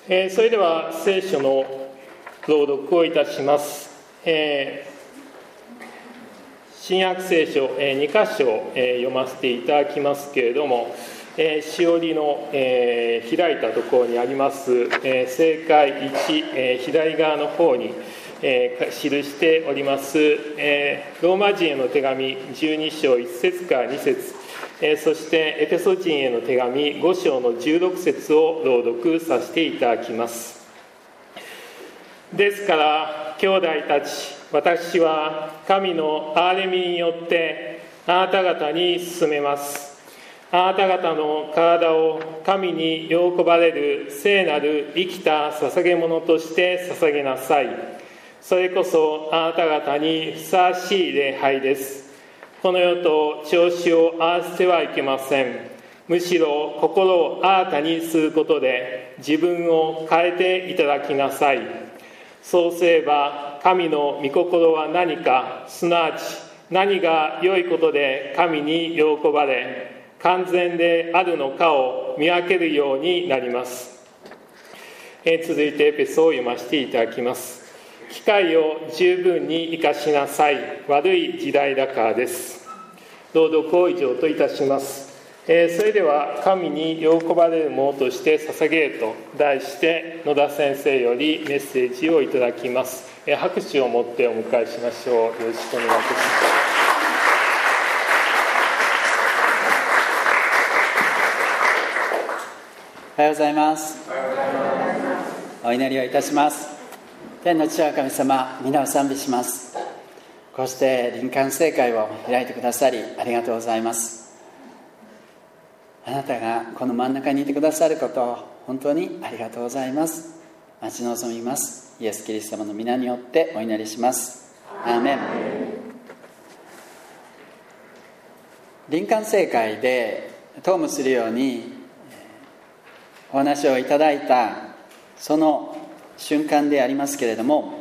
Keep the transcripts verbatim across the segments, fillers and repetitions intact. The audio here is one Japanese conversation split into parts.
えー、それでは聖書の朗読をいたします。えー、新約聖書、えー、に箇所、えー、読ませていただきますけれども、えー、しおりの、えー、開いたところにあります、えー、聖会いち、えー、左側の方に、えー、記しております、えー、ローマ人への手紙じゅうに章いち節からに節、えー、そしてエペソ人への手紙ご章のじゅうろく節を朗読させていただきます。ですから兄弟たち、私は神の憐れみによってあなた方に勧めます。あなた方の体を神に喜ばれる聖なる生きた捧げ物として捧げなさい。それこそあなた方にふさわしい礼拝です。この世と調子を合わせてはいけません。むしろ心を新たにすることで自分を変えていただきなさい。そうすれば神の御心は何か、すなわち何が良いことで神に喜ばれ完全であるのかを見分けるようになります。え続いてエペソを読ませていただきます。機会を十分に生かしなさい。悪い時代だからです。朗読を以上といたします。えー、それでは神に喜ばれるものとして捧げると題して野田先生よりメッセージをいただきます。えー、拍手をもってお迎えしましょう。よろしくお願いいたします。 おはようございます。お祈りをいたします。天の父は神様、皆を賛美します。こうして林間聖会を開いてくださりありがとうございます。あなたがこの真ん中にいてくださることを本当にありがとうございます。待ち望みます。イエス・キリスト様の皆によってお祈りします。アーメン。林間聖会で当務するようにお話をいただいたその瞬間でありますけれども、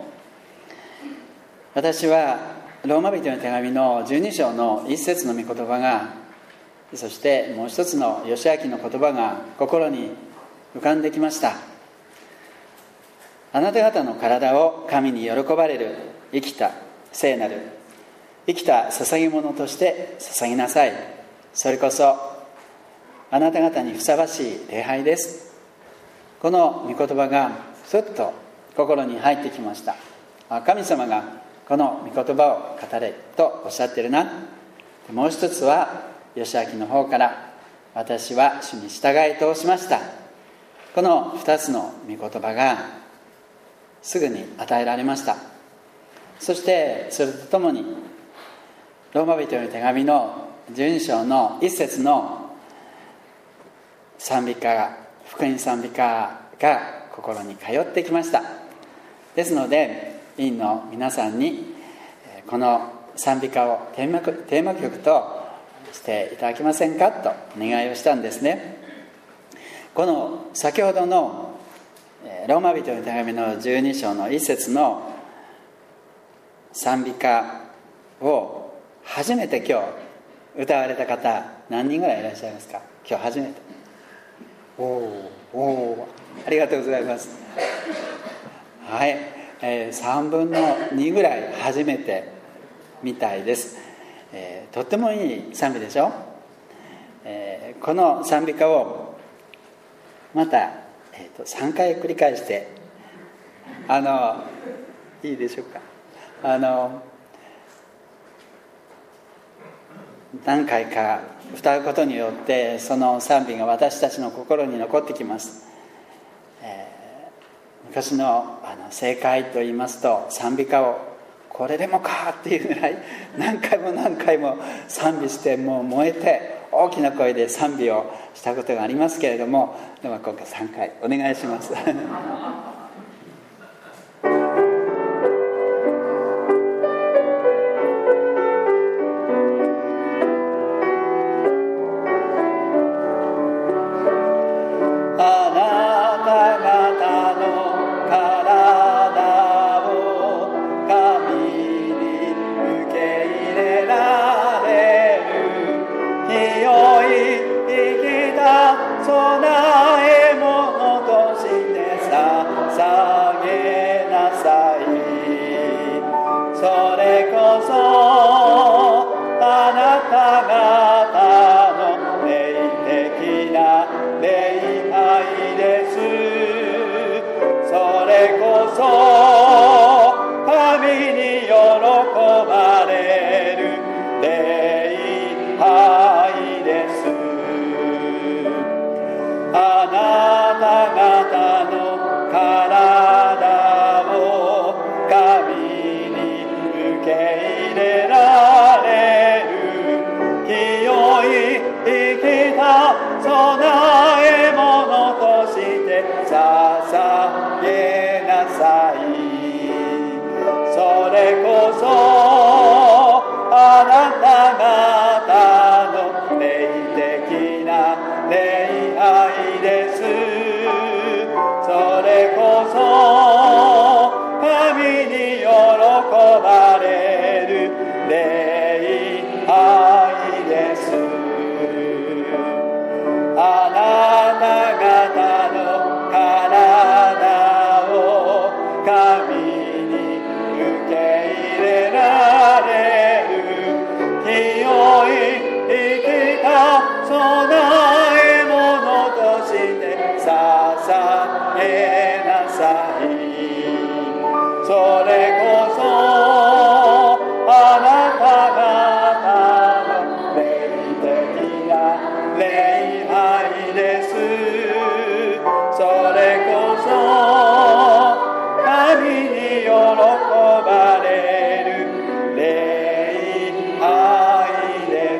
私はローマ人の手紙のじゅうに章の一節の御言葉が、そしてもう一つの義明の言葉が心に浮かんできました。あなた方の体を神に喜ばれる生きた聖なる生きた捧げ物として捧げなさい。それこそあなた方にふさわしい礼拝です。この御言葉がふっと心に入ってきました。神様がこの御言葉を語れとおっしゃってるな。もう一つは義明の方から、私は主に従えとしました。この二つの御言葉がすぐに与えられました。そしてそれとともにローマ人の手紙のじゅうに章の一節の賛美歌が、福音賛美歌が心に通ってきました。ですので委員の皆さんにこの賛美歌をテーマ、テーマ曲としていただけませんかとお願いをしたんですね。この先ほどのローマ人の手紙のじゅうに章の一節の賛美歌を初めて今日歌われた方何人ぐらいいらっしゃいますか？今日初めて。おおおありがとうございます。はい、えー、さんぶんのにぐらい初めてみたいです。えー、とってもいい賛美でしょ。えー、この賛美歌をまた、えー、とさんかい繰り返して、あのいいでしょうか。あの何回か歌うことによってその賛美が私たちの心に残ってきます。えー、昔のあの聖会といいますと、賛美歌をこれでもかっていうぐらい何回も何回も賛美して、もう燃えて大きな声で賛美をしたことがありますけれども、では今回さんかいお願いします。備え物として捧捧げなさい。それこそあなた方の霊的な礼拝です。それこそ神に喜ばれる礼拝です。あなた方の体を神に受け入れられる清い生きた供え物として捧げなさい。それこそあなた方の霊的な礼拝です。それこそ神に喜ばれる礼拝です。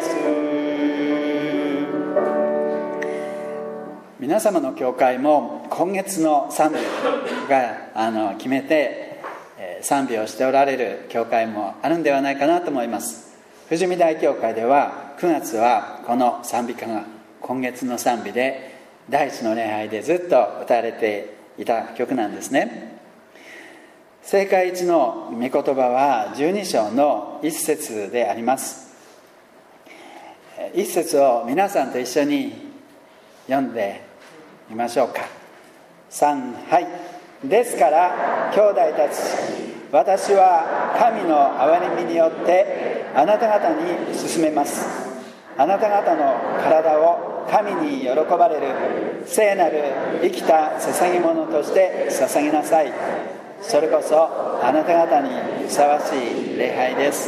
皆様の教会も今月の賛美があの決めて賛美をしておられる教会もあるんではないかなと思います。富士見大教会ではくがつはこの賛美歌が今月の賛美で第一の礼拝でずっと歌われていた曲なんですね。聖会一の御言葉はじゅうに章の一節であります。一節を皆さんと一緒に読んでみましょうか。さん、はい。ですから兄弟たち、私は神の憐れみによってあなた方に進めます。あなた方の体を神に喜ばれる聖なる生きた捧げ物として捧げなさい。それこそあなた方にふさわしい礼拝です。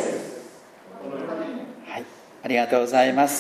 はい、ありがとうございます。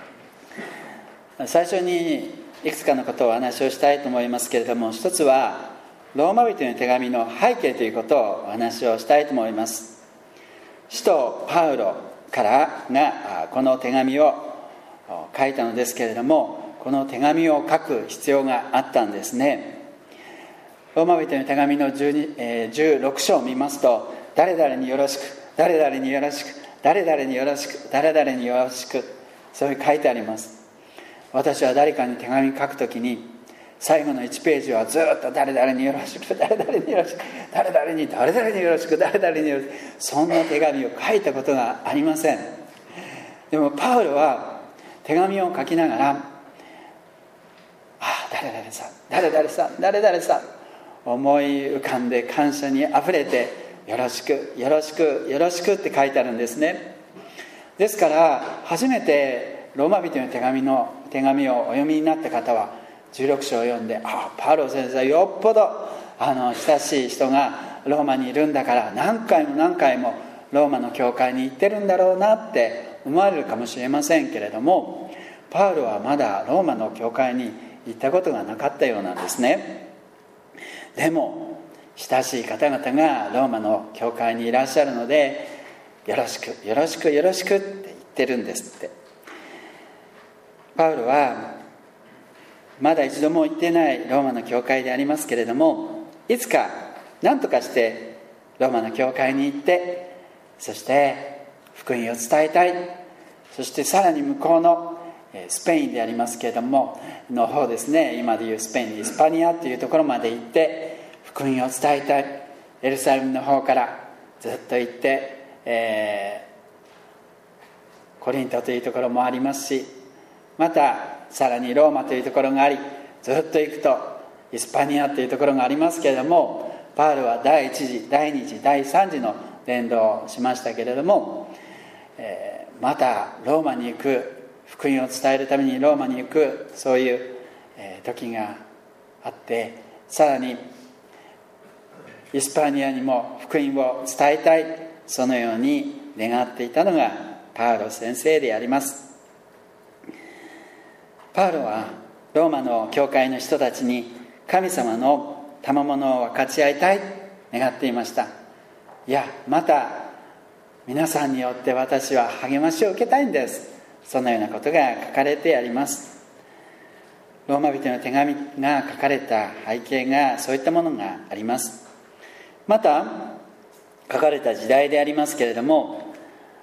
最初にいくつかのことをお話をしたいと思いますけれども、一つはローマ人の手紙の背景ということをお話をしたいと思います。使徒パウロからがこの手紙を書いたのですけれども、この手紙を書く必要があったんですね。ローマ人の手紙のじゅうに、えー、じゅうろく章を見ますと、誰々によろしく、誰々によろしく、誰々によろしく、誰々によろしく、そういう書いてあります。私は誰かに手紙書くときに最後のいちページはずっと誰々によろしく、誰々によろしく、誰々に誰々によろしく、誰々によろしく、そんな手紙を書いたことがありません。でもパウロは手紙を書きながら、ああ誰々さん、誰々さん、誰々さん、思い浮かんで感謝にあふれて、よろしくよろしくよろしくって書いてあるんですね。ですから初めてローマ人の手紙の手紙をお読みになった方はじゅうろく章を読んで、ああパウロ先生はよっぽどあの親しい人がローマにいるんだから何回も何回もローマの教会に行ってるんだろうなって思われるかもしれませんけれども、パウロはまだローマの教会に行ったことがなかったようなんですね。でも親しい方々がローマの教会にいらっしゃるので、よろしくよろしくよろしくって言ってるんですって。パウロはまだ一度も行ってないローマの教会でありますけれども、いつか何とかしてローマの教会に行って、そして福音を伝えたい、そしてさらに向こうのスペインでありますけれどもの方ですね、今でいうスペインイスパニアというところまで行って福音を伝えたい。エルサレムの方からずっと行って、えー、コリントというところもありますし、またさらにローマというところがあり、ずっと行くとイスパニアというところがありますけれども、パウロは第一次第二次第三次の伝道をしましたけれども、えー、またローマに行く、福音を伝えるためにローマに行く、そういう、えー、時があって、さらにイスパニアにも福音を伝えたい、そのように願っていたのがパウロ先生であります。パウロはローマの教会の人たちに神様の賜物を分かち合いたい願っていました。いや、また皆さんによって私は励ましを受けたいんです、そのようなことが書かれてあります。 ローマ人の手紙が書かれた背景がそういったものがあります。また書かれた時代でありますけれども、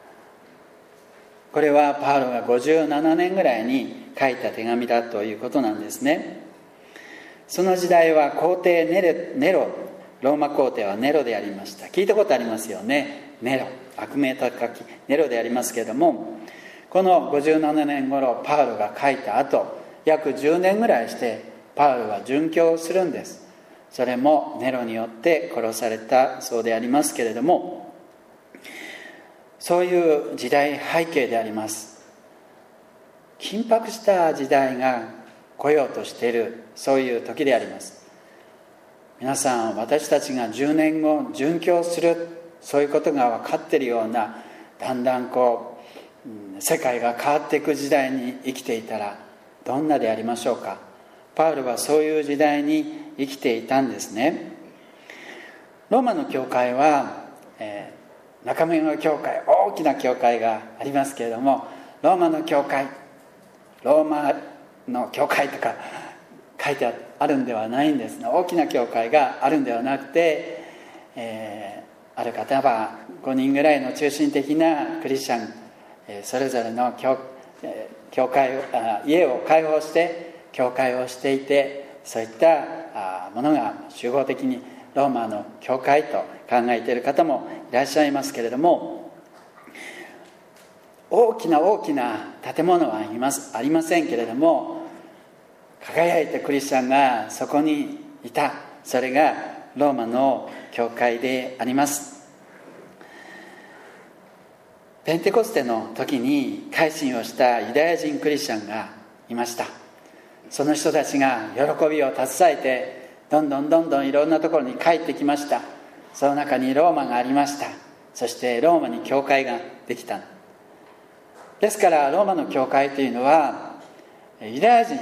これはパウロがごじゅうななねんぐらいに書いた手紙だということなんですね。その時代は皇帝ネロ、ネロローマ皇帝はネロでありました。聞いたことありますよね。ネロ、悪名高きネロでありますけれども、このごじゅうななねん頃パウロが書いた後、約じゅうねんぐらいしてパウロは殉教するんです。それもネロによって殺されたそうでありますけれども、そういう時代背景であります。緊迫した時代が来ようとしている、そういう時であります。皆さん、私たちがじゅうねんご殉教する、そういうことが分かっているような、だんだんこう世界が変わっていく時代に生きていたらどんなでありましょうか。パウロはそういう時代に生きていたんですね。ローマの教会は、えー、中目の教会、大きな教会がありますけれども、ローマの教会、ローマの教会とか書いてあるんではないんですね。大きな教会があるんではなくて、えー、ある方はごにんぐらいの中心的なクリスチャン、えー、それぞれの 教,、えー、教会あ家を開放して教会をしていて、そういったあものが集合的にローマの教会と考えている方もいらっしゃいますけれども、大きな大きな建物はあります、ありませんけれども、輝いたクリスチャンがそこにいた。それがローマの教会であります。ペンテコステの時に改心をしたユダヤ人クリスチャンがいました。その人たちが喜びを携えてどんどんどんどんいろんなところに帰ってきました。その中にローマがありました。そしてローマに教会ができた。ですからローマの教会というのはユダヤ人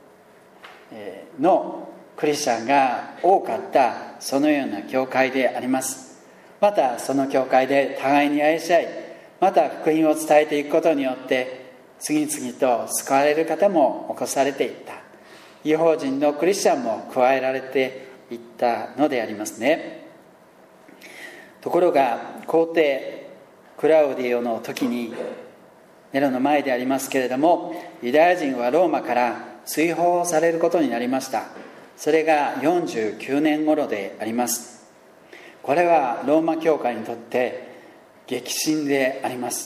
のクリスチャンが多かったそのような教会であります。またその教会で互いに愛し合い、また福音を伝えていくことによって次々と救われる方も起こされていった。異邦人のクリスチャンも加えられていったのでありますね。ところが皇帝クラウディオの時に、ネロの前でありますけれども、ユダヤ人はローマから追放されることになりました。それがよんじゅうきゅうねん頃であります。これはローマ教会にとって激震であります。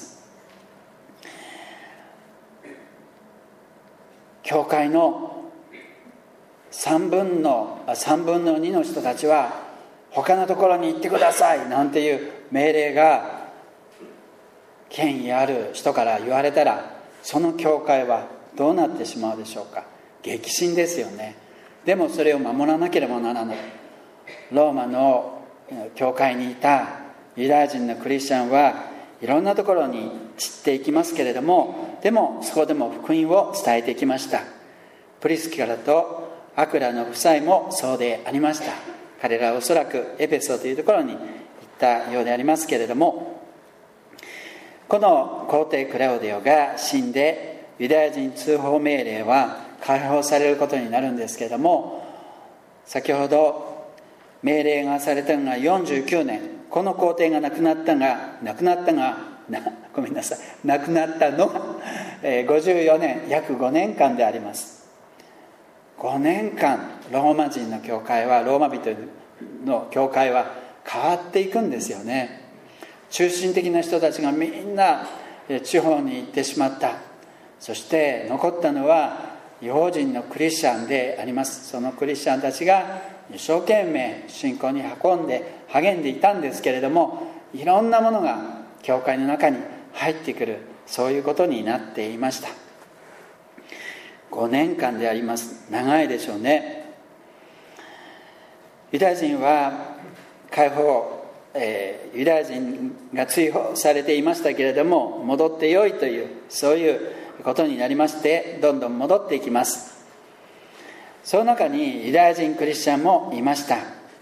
教会のさんぶんのにの人たちは他のところに行ってくださいなんていう命令が権威ある人から言われたら、その教会はどうなってしまうでしょうか。激震ですよね。でもそれを守らなければならない。ローマの教会にいたユダヤ人のクリスチャンはいろんなところに散っていきますけれども、でもそこでも福音を伝えていきました。プリスキラとアクラの夫妻もそうでありました。彼らはおそらくエペソというところに行ったようでありますけれども、この皇帝クラウディオが死んでユダヤ人通報命令は解放されることになるんですけれども、先ほど命令がされたのがよんじゅうきゅうねん、この皇帝が亡くなったが亡くなったがごめんなさい亡くなったのがごじゅうよねん、約ごねんかんであります。ごねんかんローマ人の教会はローマ人の教会は変わっていくんですよね。中心的な人たちがみんな地方に行ってしまった。そして残ったのは異邦人のクリスチャンであります。そのクリスチャンたちが一生懸命信仰に運んで励んでいたんですけれども、いろんなものが教会の中に入ってくる、そういうことになっていました。ごねんかんであります。長いでしょうね。ユダヤ人は解放、えー、ユダヤ人が追放されていましたけれども、戻ってよいというそういうことになりまして、どんどん戻っていきます。その中にユダヤ人クリスチャンもいました。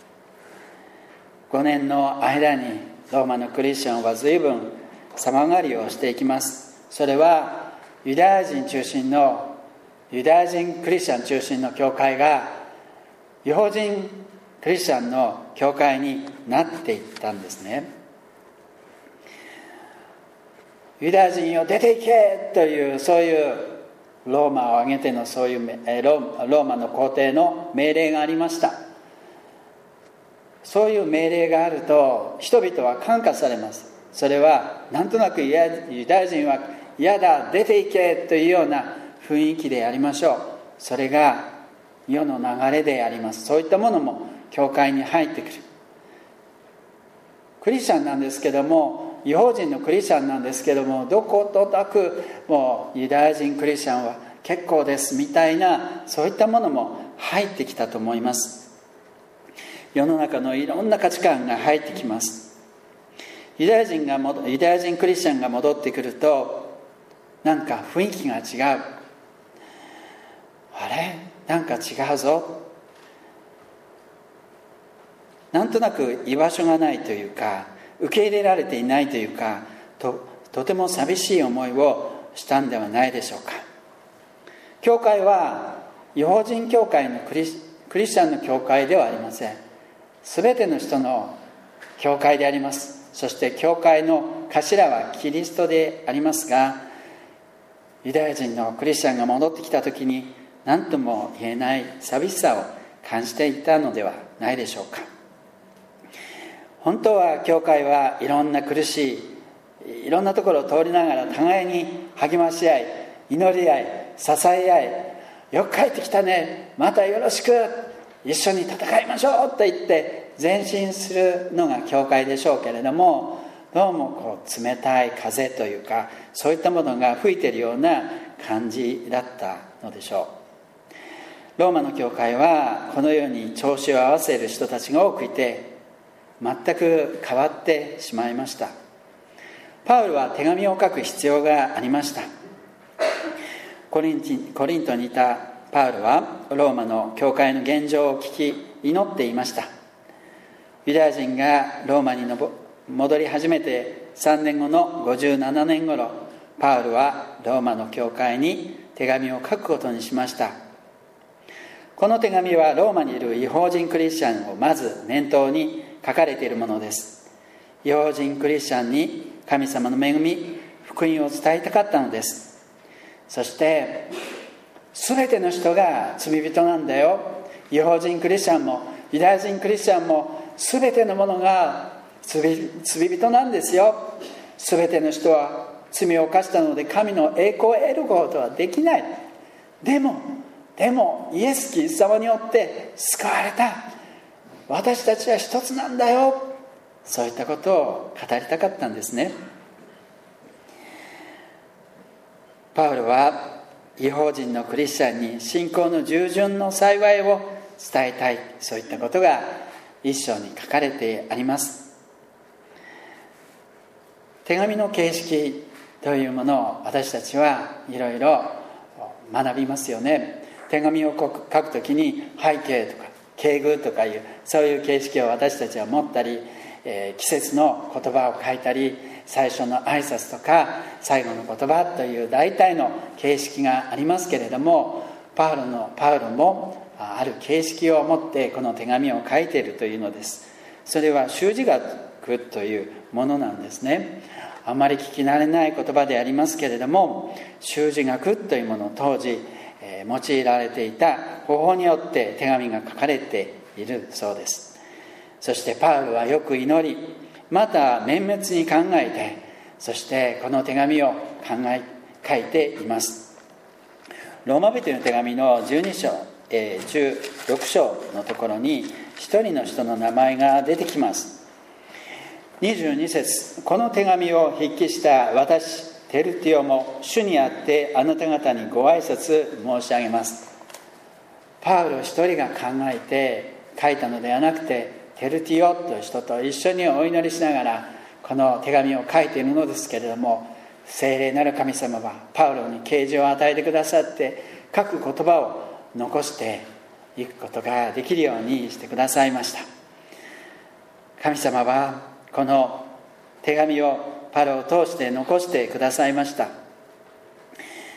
ごねんの間にローマのクリスチャンは随分様変わりをしていきます。それはユダヤ人中心のユダヤ人クリスチャン中心の教会が違法人クリスチャンの教会になっていったんですね。ユダヤ人よ出ていけというそういうローマを挙げてのそういうローマの皇帝の命令がありました。そういう命令があると人々は感化されます。それはなんとなくユダヤ人は嫌だ出ていけというような雰囲気でありましょう。それが世の流れであります。そういったものも教会に入ってくる。クリスチャンなんですけども、違法人のクリスチャンなんですけども、どことなくもうユダヤ人クリスチャンは結構ですみたいな、そういったものも入ってきたと思います。世の中のいろんな価値観が入ってきます。ユダヤ人がユダヤ人クリスチャンが戻ってくると、なんか雰囲気が違う。あれなんか違うぞ。なんとなく居場所がないというか、受け入れられていないというか、 と, とても寂しい思いをしたんではないでしょうか。教会は違法人教会のクリス、クリスチャンの教会ではありません。すべての人の教会であります。そして教会の頭はキリストでありますが、ユダヤ人のクリスチャンが戻ってきたときに何とも言えない寂しさを感じていたのではないでしょうか。本当は教会はいろんな苦しいいろんなところを通りながら互いに励まし合い、祈り合い、支え合い、よく帰ってきたね、またよろしく、一緒に戦いましょうと言って前進するのが教会でしょうけれども、どうもこう冷たい風というか、そういったものが吹いているような感じだったのでしょう。ローマの教会はこのように調子を合わせる人たちが多くいて、全く変わってしまいました。パウルは手紙を書く必要がありました。コリンティ、コリントにいたパウルはローマの教会の現状を聞き祈っていました。ユダヤ人がローマに戻り始めてさんねんごのごじゅうななねん頃、パウルはローマの教会に手紙を書くことにしました。この手紙はローマにいる違法人クリスチャンをまず念頭に書かれているものです。違法人クリスチャンに神様の恵み、福音を伝えたかったのです。そして全ての人が罪人なんだよ。違法人クリスチャンもユダヤ人クリスチャンも全てのものが 罪, 罪人なんですよ。全ての人は罪を犯したので神の栄光を得ることはできない。でもでもイエス・キリスト様によって救われた。私たちは一つなんだよ。そういったことを語りたかったんですね。パウロは違法人のクリスチャンに信仰の従順の幸いを伝えたい、そういったことが一章に書かれてあります。手紙の形式というものを私たちはいろいろ学びますよね。手紙を書くときに背景とか敬具とかいうそういう形式を私たちは持ったり、えー、季節の言葉を書いたり、最初の挨拶とか最後の言葉という大体の形式がありますけれども、パウロのパウロもある形式を持ってこの手紙を書いているというのです。それは習字学というものなんですね。あまり聞き慣れない言葉でありますけれども、習字学というものを当時、えー、用いられていた方法によって手紙が書かれているそうです。そしてパウロはよく祈り、また綿密に考えて、そしてこの手紙を考え書いています。ローマ人の手紙のじゅうに章、えー、じゅうろく章のところに一人の人の名前が出てきます。にじゅうに節、この手紙を筆記した私テルティオも主にあってあなた方にご挨拶申し上げます。パウロ一人が考えて書いたのではなくて、テルティオという人と一緒にお祈りしながらこの手紙を書いているのですけれども、聖霊なる神様はパウロに啓示を与えてくださって、書く言葉を残していくことができるようにしてくださいました。神様はこの手紙をパウロを通して残してくださいました。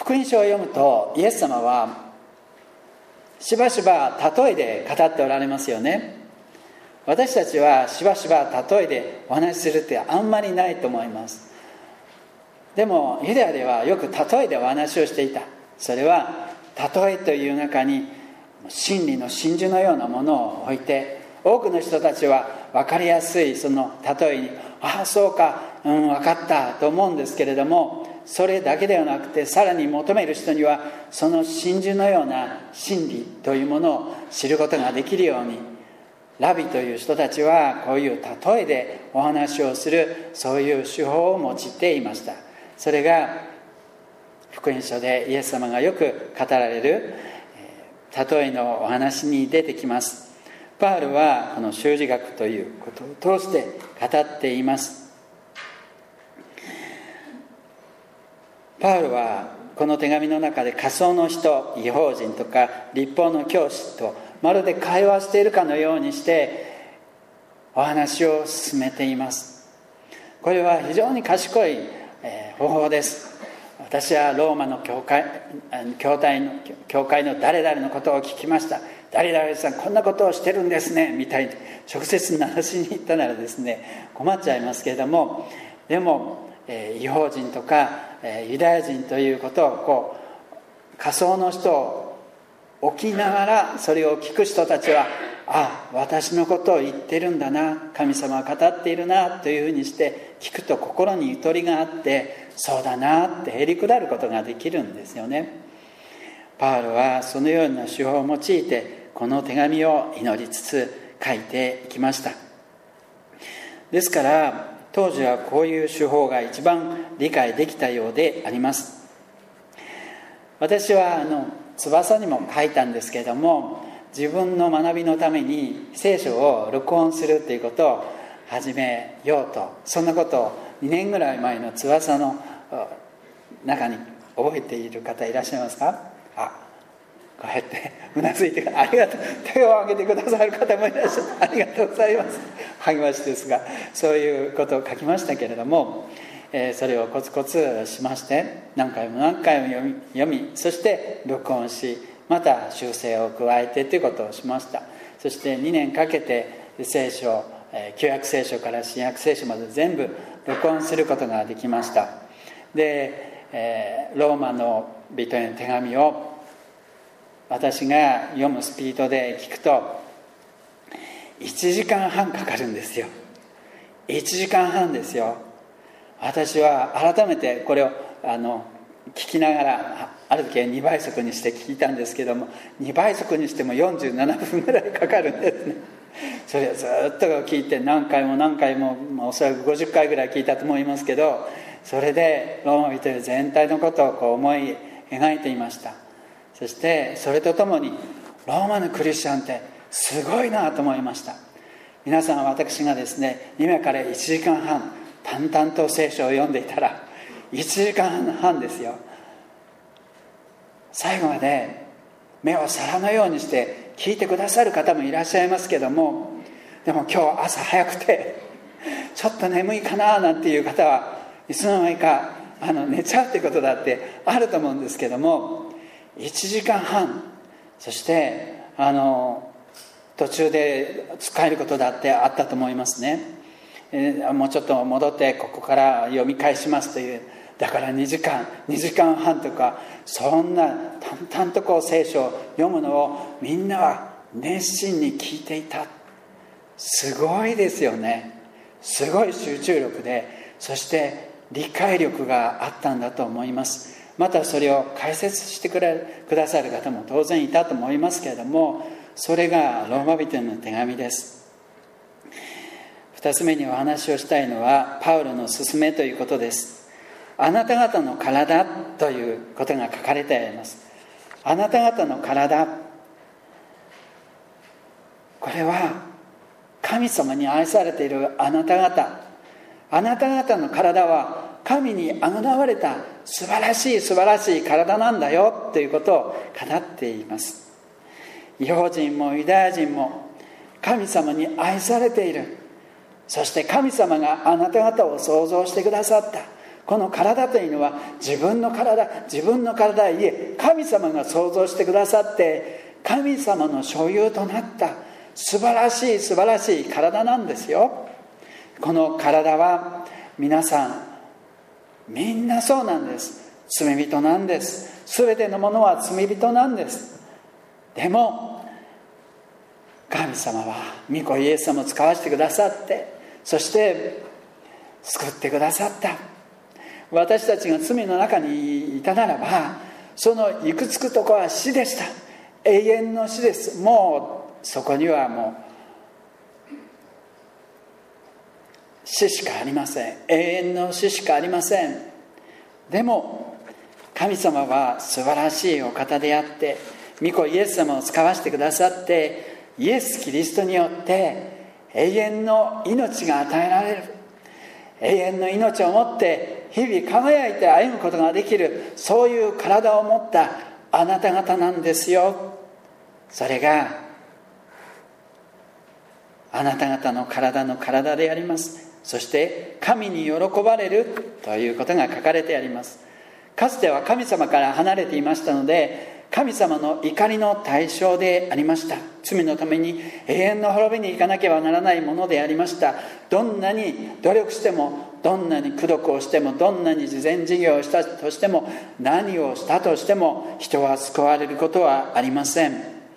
福音書を読むとイエス様はしばしば例えで語っておられますよね。私たちはしばしば例えでお話しするってあんまりないと思います。でもユダヤではよく例えでお話をしていた。それは例えという中に真理の真珠のようなものを置いて、多くの人たちは分かりやすいその例えに、ああそうか、うん分かったと思うんですけれども、それだけではなくて、さらに求める人にはその真珠のような真理というものを知ることができるように、ラビという人たちはこういう例えでお話をする、そういう手法を用いていました。それが福音書でイエス様がよく語られる例えのお話に出てきます。パウロはこの習字学ということを通して語っています。パウロはこの手紙の中で仮想の人、異邦人とか律法の教師とまるで会話しているかのようにしてお話を進めています。これは非常に賢い方法です。私はローマの教会、教会の、教会の誰々のことを聞きました。誰々さんこんなことをしてるんですねみたいに直接鳴らしに行ったならですね、困っちゃいますけれども、でも、えー、異邦人とか、えー、ユダヤ人ということをこう仮想の人を置きながら、それを聞く人たちは、あ、私のことを言ってるんだな、神様は語っているなというふうにして聞くと心にゆとりがあって、そうだなってへりくだることができるんですよね。パウロはそのような手法を用いてこの手紙を祈りつつ書いていきました。ですから当時はこういう手法が一番理解できたようであります。私はあの翼にも書いたんですけれども、自分の学びのために聖書を録音するということを始めようと、そんなことをにねんぐらい前の翼の中に覚えている方いらっしゃいますか？あ、こうやってうなずいて、ありがとう、手を挙げてくださる方もいらっしゃってありがとうございます。励ましですが、そういうことを書きましたけれども、えー、それをコツコツしまして、何回も何回も読み、読みそして録音し、また修正を加えてということをしました。そしてにねんかけて聖書、えー、旧約聖書から新約聖書まで全部録音することができました。で、えー、ローマの人への手紙を私が読むスピードで聞くといちじかんはんかかるんですよ。いちじかんはんですよ。私は改めてこれをあの聞きながら、ある時はにばい速にして聞いたんですけども、にばい速にしてもよんじゅうななふんぐらいかかるんですね。それをずっと聞いて何回も何回も、まあ、おそらくごじゅっかいぐらい聞いたと思いますけど、それでローマ人全体のことをこう思い描いていました。そしてそれとともにローマのクリスチャンってすごいなと思いました。皆さん、私がですね今からいちじかんはん淡々と聖書を読んでいたらいちじかんはんですよ。最後まで目を皿のようにして聞いてくださる方もいらっしゃいますけども、でも今日朝早くてちょっと眠いかななんていう方はいつの間にかあの寝ちゃうってことだってあると思うんですけども、いちじかんはん、そしてあの途中で使えることだってあったと思いますね。えー、もうちょっと戻ってここから読み返しますという、だからにじかんにじかんはんとか、そんな淡々とこう聖書を読むのをみんなは熱心に聞いていた。すごいですよね。すごい集中力で、そして理解力があったんだと思います。またそれを解説してくれくださる方も当然いたと思いますけれども、それがローマ人への手紙です。二つ目にお話をしたいのはパウロの勧めということです。あなた方の体ということが書かれてあります。あなた方の体、これは神様に愛されているあなた方、あなた方の体は神にあがわれた素晴らしい素晴らしい体なんだよということを語っています。異邦人もユダヤ人も神様に愛されている。そして神様があなた方を創造してくださった。 この体というのは自分の体、自分の体いえ神様が創造してくださって神様の所有となった素晴らしい素晴らしい体なんですよ。この体は皆さんみんなそうなんです。罪人なんです。すべてのものは罪人なんです。でも神様は御子イエス様を使わせてくださって、そして救ってくださった。私たちが罪の中にいたならば、その行くつくところは死でした。永遠の死です。もうそこにはもう死しかありません。永遠の死しかありません。でも神様は素晴らしいお方であって、御子イエス様を使わせてくださって、イエス・キリストによって永遠の命が与えられる。永遠の命を持って日々輝いて歩むことができる、そういう体を持ったあなた方なんですよ。それがあなた方の体の体であります。そして神に喜ばれるということが書かれてあります。かつては神様から離れていましたので、神様の怒りの対象でありました。罪のために永遠の滅びに行かなければならないものでありました。どんなに努力しても、どんなに功徳をしても、どんなに慈善事業をしたとしても、何をしたとしても人は救われることはありません。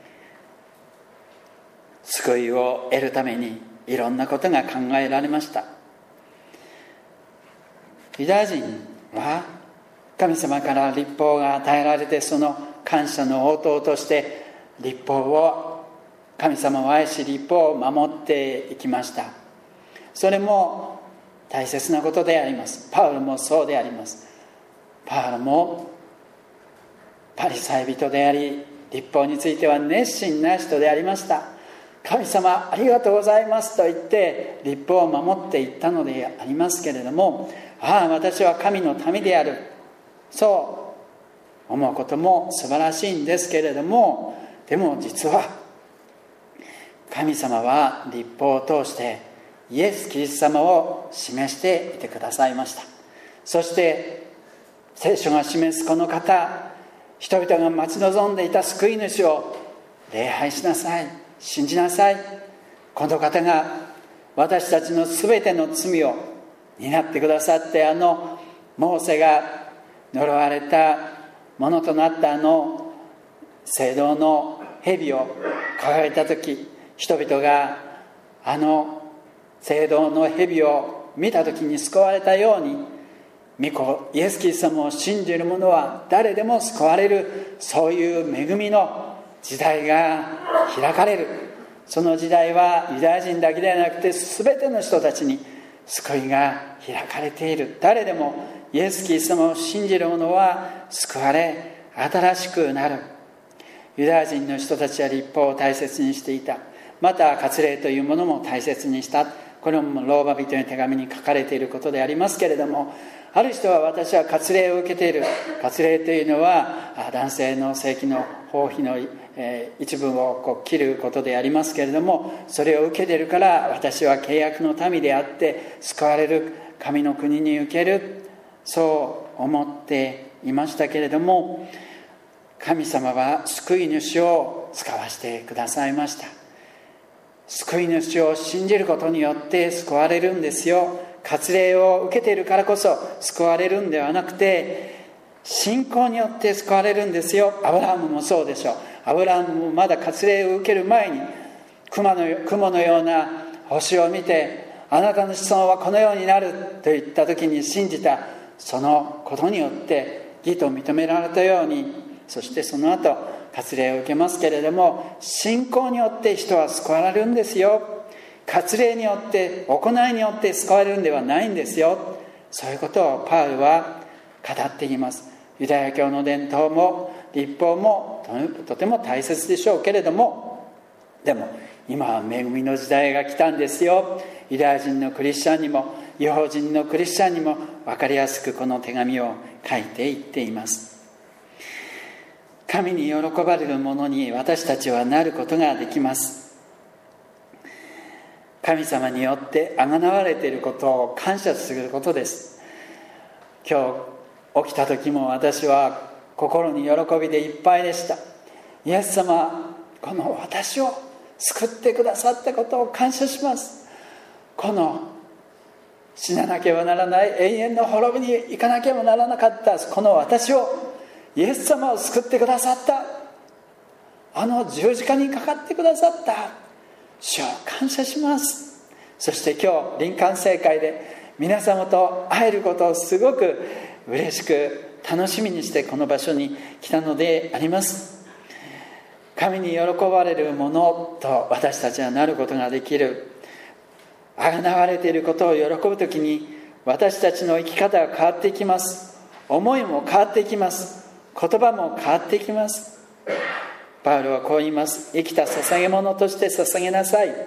救いを得るためにいろんなことが考えられました。ユダヤ人は神様から律法が与えられて、その感謝の応答として律法を、神様を愛し律法を守っていきました。それも大切なことであります。パウロもそうであります。パウロもパリサイ人であり、律法については熱心な人でありました。神様ありがとうございますと言って律法を守っていったのでありますけれども、ああ私は神の民である、そう思うことも素晴らしいんですけれども、でも実は神様は律法を通してイエス・キリスト様を示していてくださいました。そして聖書が示すこの方、人々が待ち望んでいた救い主を礼拝しなさい、信じなさい。この方が私たちのすべての罪を担ってくださって、あのモーセが呪われたものとなったあの聖堂の蛇を掲げた時、人々があの聖堂の蛇を見た時に救われたように、御子イエス・キリスト様を信じる者は誰でも救われる、そういう恵みの時代が開かれる。その時代はユダヤ人だけではなくて全ての人たちに救いが開かれている。誰でもイエス・キリスト様を信じる者は救われ新しくなる。ユダヤ人の人たちは律法を大切にしていた。また割礼というものも大切にした。これもローマ人の手紙に書かれていることでありますけれども、ある人は私は割礼を受けている。割礼というのは男性の性器の包皮の一部をこう切ることでありますけれども、それを受けているから私は契約の民であって救われる、神の国に行ける、そう思っていましたけれども、神様は救い主を使わせてくださいました。救い主を信じることによって救われるんですよ。割礼を受けているからこそ救われるんではなくて、信仰によって救われるんですよ。アブラハムもそうでしょう。アブラハムもまだ割礼を受ける前に雲の、雲のような星を見て、あなたの子孫はこのようになると言った時に信じた。そのことによって義と認められたように、そしてその後割礼を受けますけれども、信仰によって人は救われるんですよ。割礼によって、行いによって救われるんではないんですよ。そういうことをパウルは語っています。ユダヤ教の伝統も律法も と, とても大切でしょうけれども、でも今は恵みの時代が来たんですよ。ユダヤ人のクリスチャンにも異邦人のクリスチャンにも分かりやすくこの手紙を書いていっています。神に喜ばれるものに私たちはなることができます。神様によってあがなわれていることを感謝することです。 今日起きた時も私は心に喜びでいっぱいでした。イエス様、この私を救ってくださったことを感謝します。この死ななければならない永遠の滅びに行かなければならなかったこの私を、イエス様を救ってくださった、あの十字架にかかってくださった主を感謝します。そして今日臨間聖会で皆様と会えることをすごく嬉しく楽しみにしてこの場所に来たのであります。神に喜ばれるものと私たちはなることができる。あがなわれていることを喜ぶときに私たちの生き方が変わっていきます。思いも変わっていきます。言葉も変わっていきます。パウロはこう言います。生きた捧げ物として捧げなさい。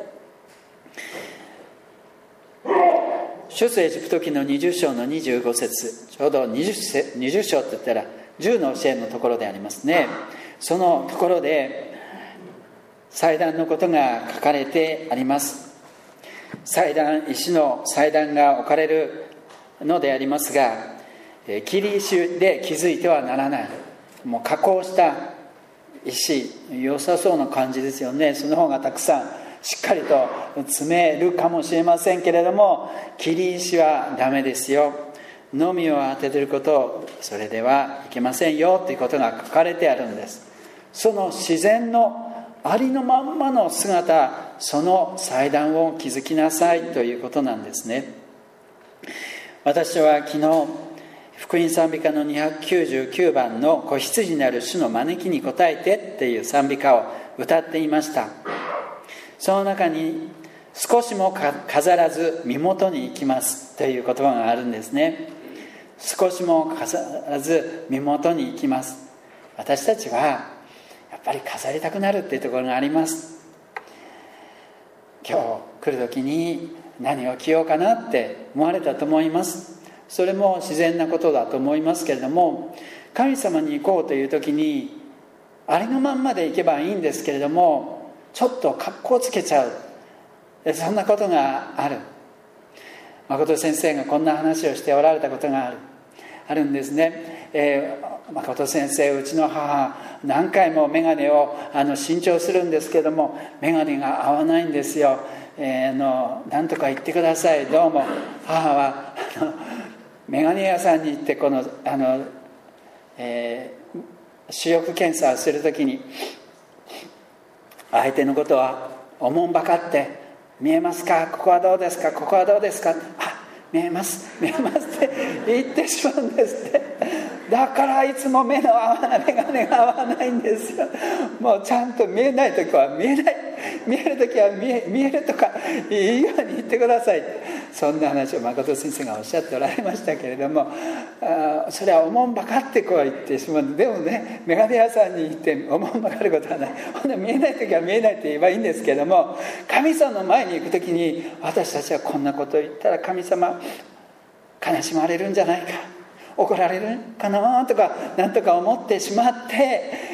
出エジプト記のにじゅう章のにじゅうご節、ちょうど 20, 20章って言ったらじゅうの教えのところでありますね。そのところで祭壇のことが書かれてあります。祭壇、石の祭壇が置かれるのでありますが、切り石で築いてはならない。もう加工した石、良さそうな感じですよね。その方がたくさんしっかりと詰めるかもしれませんけれども、切り石はダメですよ。のみを当てていること、それではいけませんよということが書かれてあるんです。その自然のありのまんまの姿、その祭壇を築きなさいということなんですね。私は昨日福音賛美歌のにひゃくきゅうじゅうきゅうばんの子羊なる主の招きに応えてっていう賛美歌を歌っていました。その中に少しも飾らず身元に行きますという言葉があるんですね。少しも飾らず身元に行きます。私たちはやっぱり飾りたくなるっていうところがあります。今日来る時に何を着ようかなって思われたと思います。それも自然なことだと思いますけれども、神様に行こうという時にありのまんまで行けばいいんですけれども、ちょっと格好つけちゃう、そんなことがある。誠先生がこんな話をしておられたことがあるあるんですね。えー、誠先生、うちの母何回も眼鏡をあの新調するんですけども眼鏡が合わないんですよ。えー、の何とか言ってください。どうも母はあの眼鏡屋さんに行ってこのあの、えー、視力検査をするときに相手のことはおもんばかって見えますか、ここはどうですか、ここはどうですか、あ、見えます見えますって言ってしまうんですって。だからいつも目の合わない眼鏡が合わないんですよ。もうちゃんと見えないときは見えない、見えるときは見 え, 見えるとかいいように言ってください。そんな話を誠先生がおっしゃっておられましたけれども、あそれはおもんばかってこう言ってしまう。でもね、眼鏡屋さんに行っておもんばかることはない。ほんで見えないときは見えないって言えばいいんですけれども、神様の前に行くときに私たちはこんなことを言ったら神様悲しまれるんじゃないか、怒られるかなとかなんとか思ってしまって、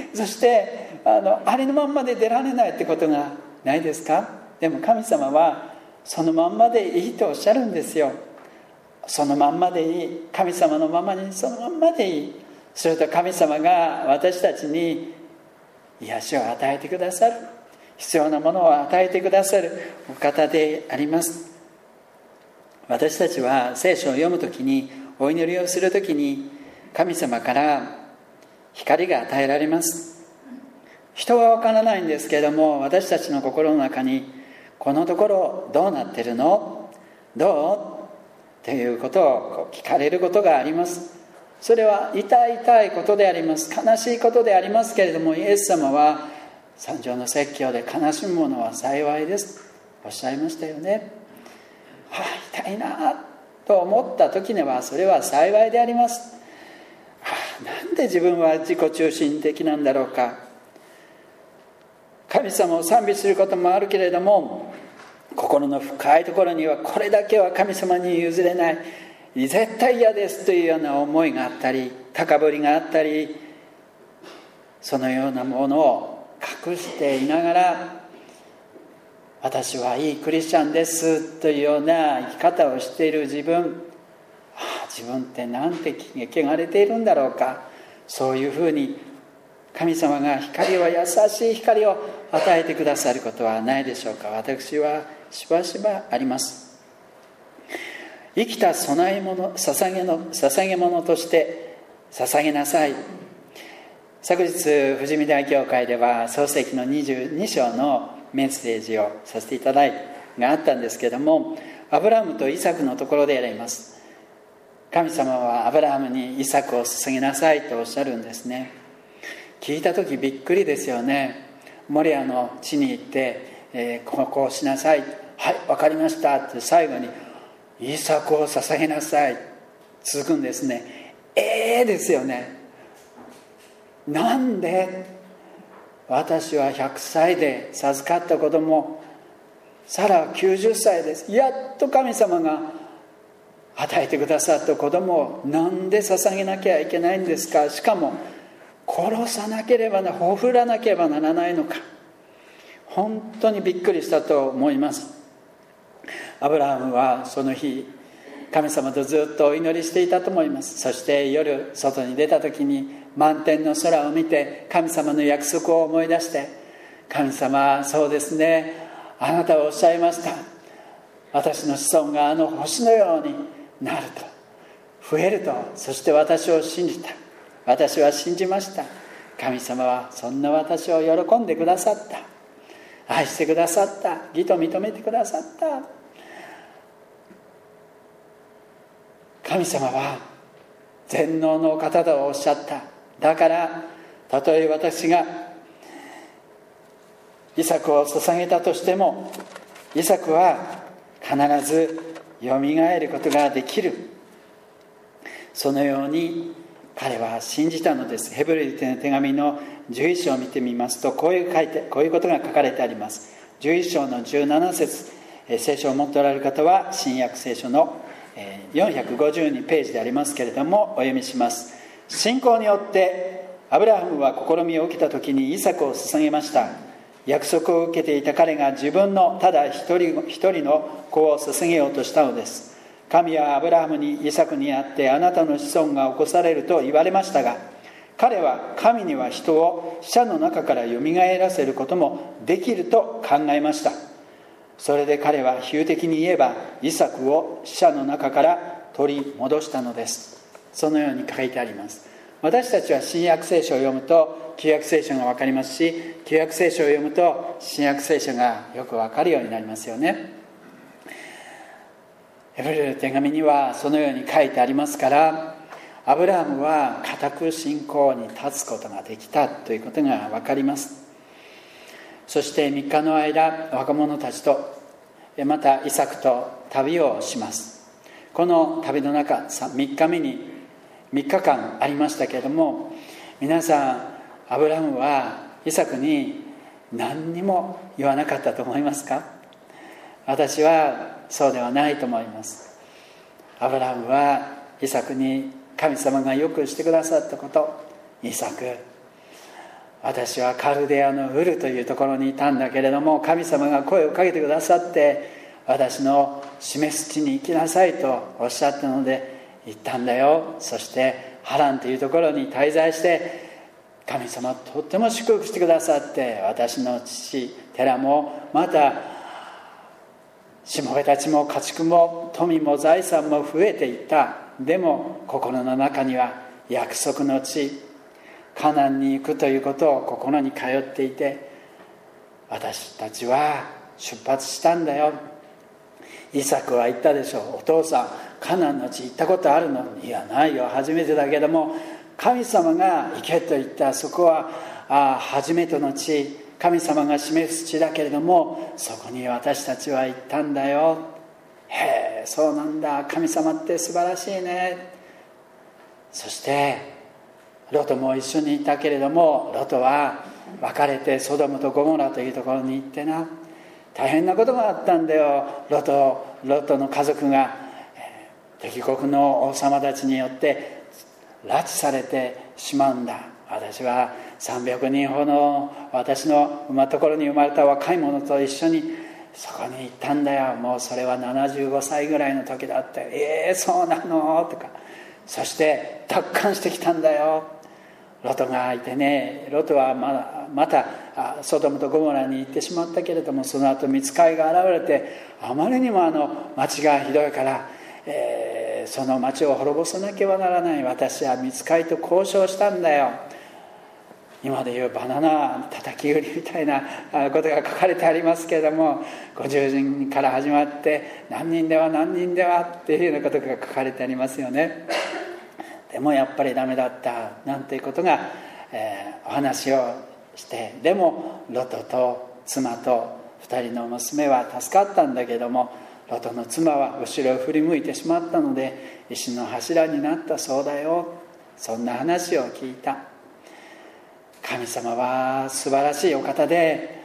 そしてあのありのまんまで出られないってことがないですか。でも神様はそのまんまでいいとおっしゃるんですよ。そのまんまでいい、神様のままにそのまんまでいい。すると神様が私たちに癒しを与えてくださる、必要なものを与えてくださるお方であります。私たちは聖書を読むときに、お祈りをするときに神様から光が与えられます。人は分からないんですけれども、私たちの心の中にこのところどうなってるの、どうということを聞かれることがあります。それは痛い痛いことであります。悲しいことでありますけれども、イエス様は三条の説教で悲しむ者は幸いですおっしゃいましたよね。はあ、痛いなと思った時にはそれは幸いであります。はあ、なんで自分は自己中心的なんだろうか。神様を賛美することもあるけれども、心の深いところにはこれだけは神様に譲れない、絶対嫌ですというような思いがあったり、高ぶりがあったり、そのようなものを隠していながら、私はいいクリスチャンですというような生き方をしている自分、ああ自分ってなんて汚れているんだろうか、そういうふうに神様が光を、優しい光を与えてくださることはないでしょうか。私はしばしばあります。生きた供え物、捧げの捧げ物として捧げなさい。昨日富士見大教会では創世記のにじゅうに章のメッセージをさせていただいがあったんですけれども、アブラハムとイサクのところであります。神様はアブラハムにイサクを捧げなさいとおっしゃるんですね。聞いた時びっくりですよね。モリアの地に行って、えー、ここをしなさい、はい、分かりましたって最後にイサクを捧げなさい続くんですね。ええー、ですよね。なんで私はひゃくさいで授かった子供、サラはきゅうじゅっさいです。やっと神様が与えてくださった子供をなんで捧げなきゃいけないんですか。しかも殺さなければな、ほふらなければならないのか。本当にびっくりしたと思います。アブラハムはその日神様とずっとお祈りしていたと思います。そして夜外に出た時に満天の空を見て神様の約束を思い出して、神様、そうですね、あなたはおっしゃいました、私の子孫があの星のようになると、増えると。そして私を信じた。私は信じました。神様はそんな私を喜んでくださった、愛してくださった、義と認めてくださった。神様は全能のお方だとおっしゃった。だからたとえ私がイサクを捧げたとしても、イサクは必ずよみがえることができる。そのように彼は信じたのです。ヘブル人の手紙のじゅういち章を見てみますと、こういう書いてこういうことが書かれてあります。じゅういち章のじゅうなな節、聖書を持っておられる方は新約聖書のよんひゃくごじゅうにページでありますけれども、お読みします。信仰によってアブラハムは試みを受けた時にイサクを捧げました。約束を受けていた彼が自分のただ一人一人の子を捧げようとしたのです。神はアブラハムにイサクにあって、あなたの子孫が起こされると言われましたが、彼は神には人を死者の中からよみがえらせることもできると考えました。それで彼は比喩的に言えばイサクを死者の中から取り戻したのです。そのように書いてあります。私たちは新約聖書を読むと旧約聖書が分かりますし、旧約聖書を読むと新約聖書がよく分かるようになりますよね。ヘブルの手紙にはそのように書いてありますから、アブラハムは固く信仰に立つことができたということが分かります。そしてみっかの間、若者たちとまたイサクと旅をします。この旅の中、みっかめにみっかかんありましたけれども、皆さん、アブラハムはイサクに何にも言わなかったと思いますか？私はそうではないと思います。アブラハムはイサクに神様がよくしてくださったこと、イサク、私はカルデアのウルというところにいたんだけれども、神様が声をかけてくださって、私の示す地に行きなさいとおっしゃったので行ったんだよ。そしてハランというところに滞在して、神様とっても祝福してくださって、私の父テラもまたしもべたちも家畜も富も財産も増えていった。でも心の中には約束の地カナンに行くということを心に通っていて、私たちは出発したんだよ。イサクは言ったでしょう。お父さん、カナンの地行ったことあるの？いや、ないよ、初めてだけども、神様が行けと言った。そこはあ初めての地、神様が示す地だけれども、そこに私たちは行ったんだよ。へえ、そうなんだ、神様って素晴らしいね。そしてロトも一緒にいたけれども、ロトは別れてソドムとゴモラというところに行ってな、大変なことがあったんだよ。ロトロトの家族が敵国の王様たちによって拉致されてしまうんだ。私はさんびゃくにんほどの私のところに生まれた若い者と一緒にそこに行ったんだよ。もうそれはななじゅうごさいぐらいの時だった。えーそうなのとか、そして奪還してきたんだよ。ロトがいてね、ロトはままたソドムとゴモラに行ってしまったけれども、その後御使いが現れて、あまりにもあの町がひどいから、えー、その町を滅ぼさなければならない。私は御使いと交渉したんだよ。今でいうバナナ叩き売りみたいなことが書かれてありますけれども、ごじゅうにんから始まって何人では何人ではっていうようなことが書かれてありますよね。でもやっぱりダメだったなんていうことが、えー、お話をして、でもロトと妻とふたりの娘は助かったんだけども、ロトの妻は後ろを振り向いてしまったので石の柱になったそうだよ。そんな話を聞いた。神様は素晴らしいお方で、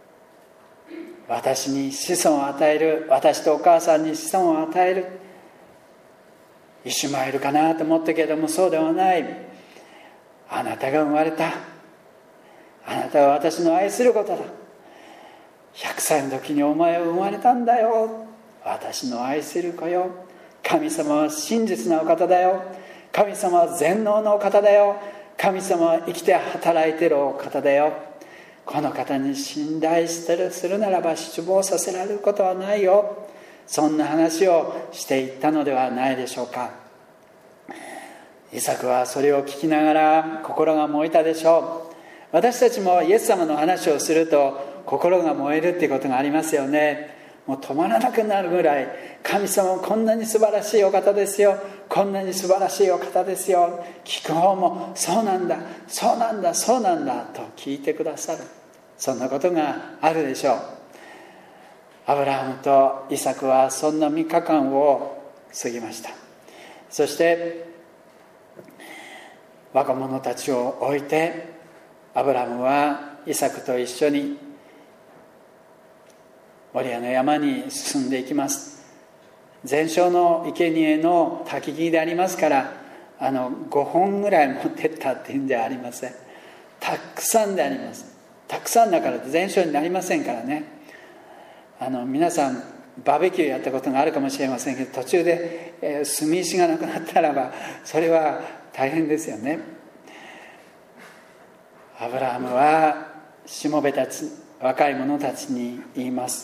私に子孫を与える、私とお母さんに子孫を与える。イシュマエルかなと思ったけれども、そうではない。あなたが生まれた。あなたは私の愛することだ。ひゃくさいの時にお前は生まれたんだよ。私の愛する子よ。神様は真実なお方だよ。神様は全能のお方だよ。神様は生きて働いているお方だよ。この方に信頼するならば失望させられることはないよ。そんな話をしていったのではないでしょうか。イサクはそれを聞きながら心が燃えたでしょう。私たちもイエス様の話をすると心が燃えるっていうことがありますよね。もう止まらなくなるぐらい、神様はこんなに素晴らしいお方ですよ、こんなに素晴らしいお方ですよ。聞く方もそうなんだそうなんだそうなんだと聞いてくださる、そんなことがあるでしょう。アブラハムとイサクはそんなみっかかんを過ぎました。そして若者たちを置いてアブラハムはイサクと一緒にモリアの山に進んでいきます。全焼の生贄の焚き木でありますから、あのごほんぐらい持ってったっていうんではありません。たくさんであります。たくさんだから全焼になりませんからね。あの皆さんバーベキューやったことがあるかもしれませんけど、途中で、えー、炭石がなくなったらばそれは大変ですよね。アブラハムはしもべたち、若い者たちに言います。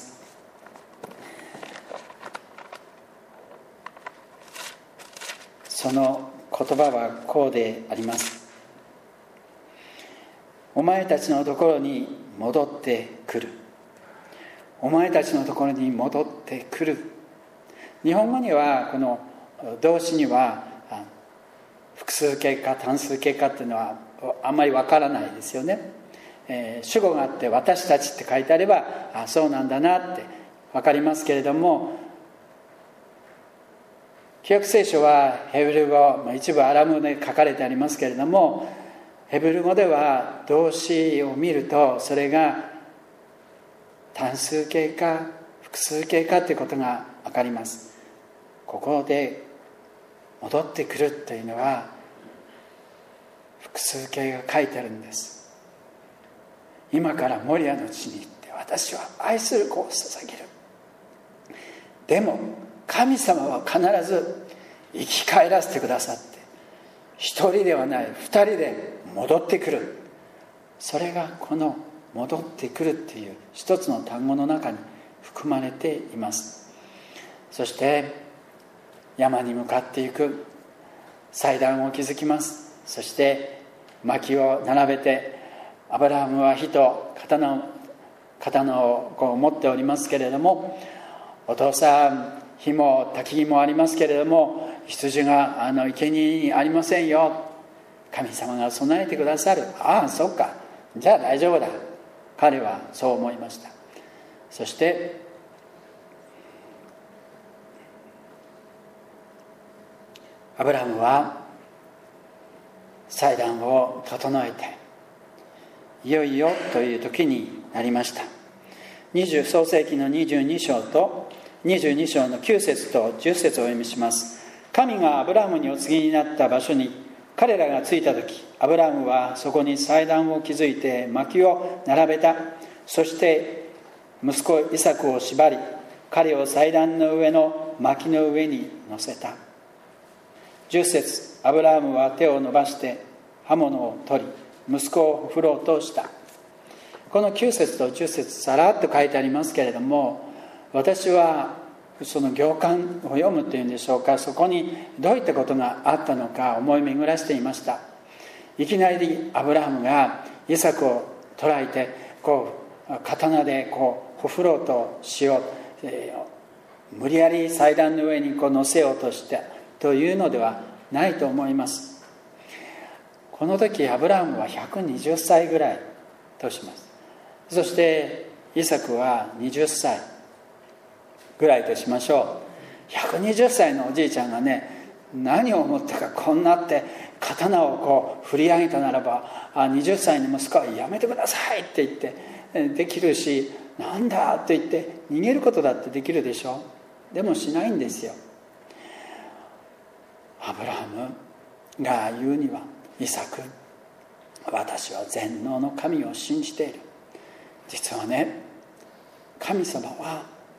その言葉はこうであります。お前たちのところに戻ってくる。お前たちのところに戻ってくる。日本語にはこの動詞には複数形か単数形かっていうのはあんまりわからないですよね。えー、主語があって私たちって書いてあれば、あ、そうなんだなってわかりますけれども、旧約聖書はヘブル語、一部アラムで書かれてありますけれども、ヘブル語では動詞を見るとそれが単数形か複数形かということが分かります。ここで戻ってくるというのは複数形が書いてあるんです。今からモリアの地に行って私は愛する子を捧げる。でも神様は必ず生き返らせてくださって、一人ではない二人で戻ってくる。それがこの戻ってくるっていう一つの単語の中に含まれています。そして山に向かっていく、祭壇を築きます。そして薪を並べて、アブラハムは火と刀を刀をこう持っておりますけれども、お父さん、火も焚き火もありますけれども羊があの生贄にありませんよ。神様が備えてくださる。ああ、そっか、じゃあ大丈夫だ。彼はそう思いました。そしてアブラハムは祭壇を整えて、いよいよという時になりました。二十創世記のにじゅうに章とにじゅうに章のきゅう節とじゅっ節をお読みします。神がアブラハムにお告げになった場所に彼らが着いた時、アブラハムはそこに祭壇を築いて薪を並べた。そして息子イサクを縛り、彼を祭壇の上の薪の上に乗せた。じゅっ節、アブラハムは手を伸ばして刃物を取り、息子を振ろうとした。このきゅう節とじゅっ節、さらっと書いてありますけれども、私はその行間を読むというんでしょうか、そこにどういったことがあったのか思い巡らしていました。いきなりアブラハムがイサクを捕らえて、こう刀でこうほふろうとしよう、えー、無理やり祭壇の上にこう乗せようとしたというのではないと思います。この時アブラハムはひゃくにじゅっさいぐらいとします。そしてイサクははたちぐらいとしましょう。ひゃくにじゅっさいのおじいちゃんがね、何を思ったか、こんなって刀をこう振り上げたならば、あはたちの息子はやめてくださいって言ってできるし、なんだと言って逃げることだってできるでしょう。でもしないんですよ。アブラハムが言うには、イサク、私は全能の神を信じている。実はね、神様は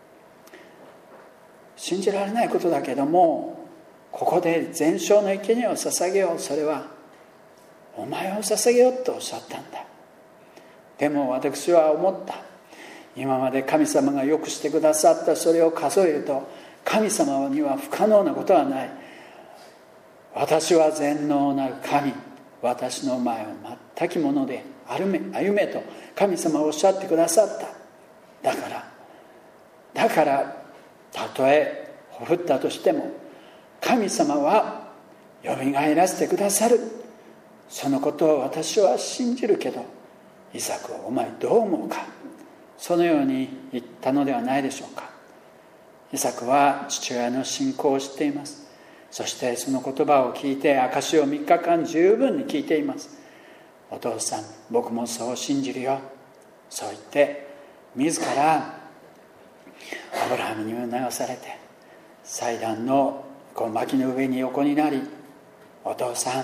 信じられないことだけども、ここで全焼の生贄を捧げよう、それはお前を捧げようとおっしゃったんだ。でも私は思った。今まで神様がよくしてくださったそれを数えると、神様には不可能なことはない。私は全能なる神、私の前を全きもので歩め、歩めと神様はおっしゃってくださった。だからだからたとえほふったとしても、神様はよみがえらせてくださる。そのことを私は信じるけど、イサクはお前どう思うか。そのように言ったのではないでしょうか。イサクは父親の信仰を知っています。そしてその言葉を聞いて証をみっかかん十分に聞いています。お父さん、僕もそう信じるよ。そう言って自らアブラハムに促されて、祭壇のこう薪の上に横になり、お父さん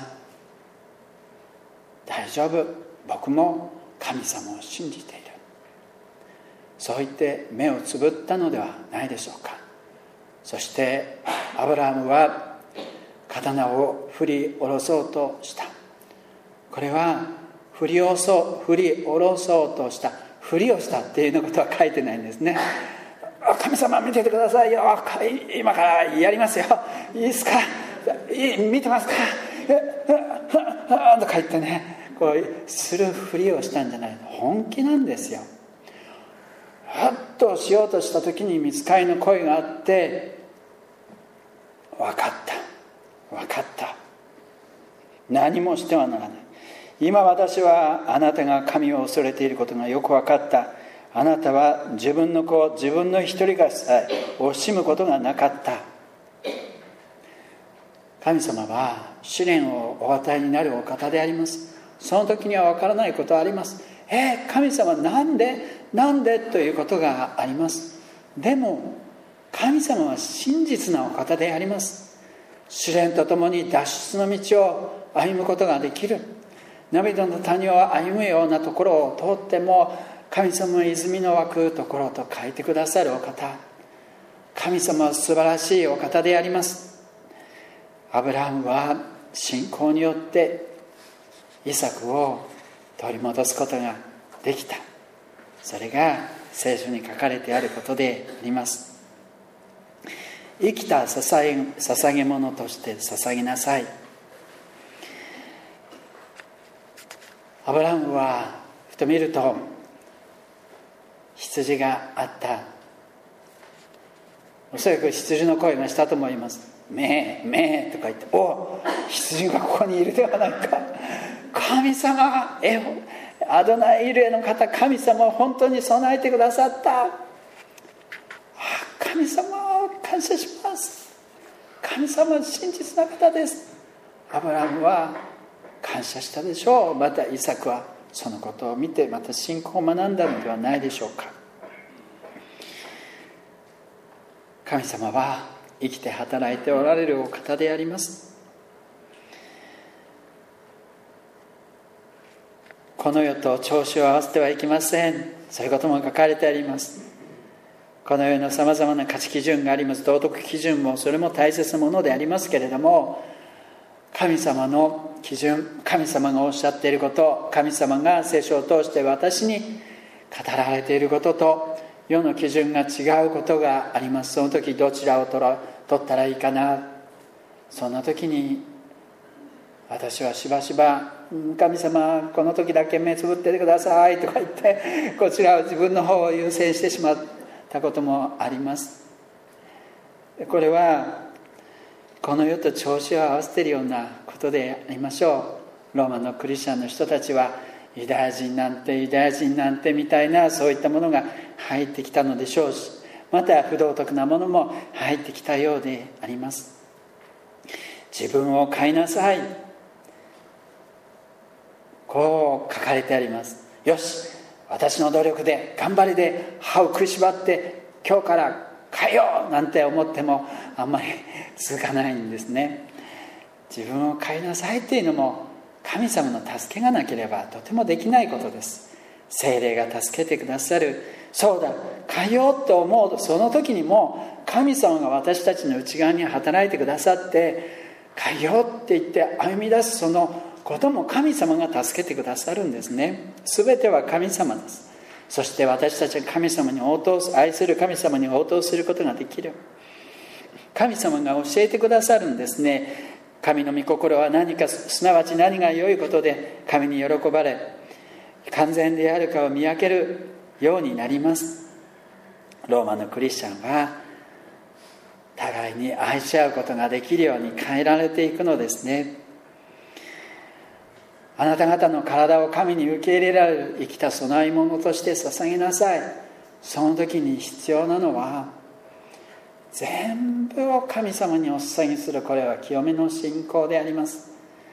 大丈夫、僕も神様を信じている。そう言って目をつぶったのではないでしょうか。そしてアブラハムは刀を振り下ろそうとした。これは振り下ろそう振り下ろそうとした振りをしたっていうようなことは書いてないんですね。神様見ててくださいよ、今からやりますよ、いいですか、いい見てますかとか言ってね、こうするふりをしたんじゃない。本気なんですよ。はっとしようとした時に御使いの声があって、分かった分かった、何もしてはならない。今私はあなたが神を恐れていることがよく分かった。あなたは自分の子、自分の一人がさえ惜しむことがなかった。神様は試練をお与えになるお方であります。その時には分からないことはあります。えー、神様なんでなんでということがあります。でも神様は真実なお方であります。試練とともに脱出の道を歩むことができる。涙の谷を歩むようなところを通っても、神様の泉の湧くところと書いてくださるお方。神様は素晴らしいお方であります。アブラハムは信仰によってイサクを取り戻すことができた。それが聖書に書かれてあることであります。生きた捧げ物として捧げなさい。アブラハムはふと見ると羊があった。おそらく羊の声がしたと思います。めーめーとか言って、お羊がここにいるではないか。神様、えアドナイイルエの方、神様を本当に備えてくださった。神様感謝します。神様は真実な方です。アブラハムは感謝したでしょう。またイサクはそのことを見て、また信仰を学んだのではないでしょうか。神様は生きて働いておられるお方であります。この世と調子を合わせてはいけません。そういうことも書かれてあります。 この世のさまざまな価値基準があります。道徳基準もそれも大切なものでありますけれども、神様の基準、神様がおっしゃっていること、神様が聖書を通して私に語られていることと世の基準が違うことがあります。その時どちらを取ら、取ったらいいかな。そんな時に私はしばしば神様この時だけ目つぶっててくださいとか言ってこちらを自分の方を優先してしまったこともあります。これはこの世と調子を合わせているようなことでありましょう。ローマのクリスチャンの人たちはユダヤ人なんてユダヤ人なんてみたいなそういったものが入ってきたのでしょうし、また不道徳なものも入ってきたようであります。自分を変えなさい、こう書かれてあります。よし、私の努力で頑張りで歯を食いしばって今日から変えようなんて思ってもあんまり続かないんですね。自分を変えなさいっていうのも神様の助けがなければとてもできないことです。聖霊が助けてくださる、そうだ変えようと思うその時にも神様が私たちの内側に働いてくださって変えようって言って歩み出すそのことも神様が助けてくださるんですね。すべては神様です。そして私たちは神様に応答す愛する神様に応答することができる。神様が教えてくださるんですね。神の御心は何か、すなわち何が良いことで神に喜ばれ完全であるかを見分けるようになります。ローマのクリスチャンは互いに愛し合うことができるように変えられていくのですね。あなた方の体を神に受け入れられる生きた供え物として捧げなさい。その時に必要なのは全部を神様にお捧げする、これは清めの信仰であります。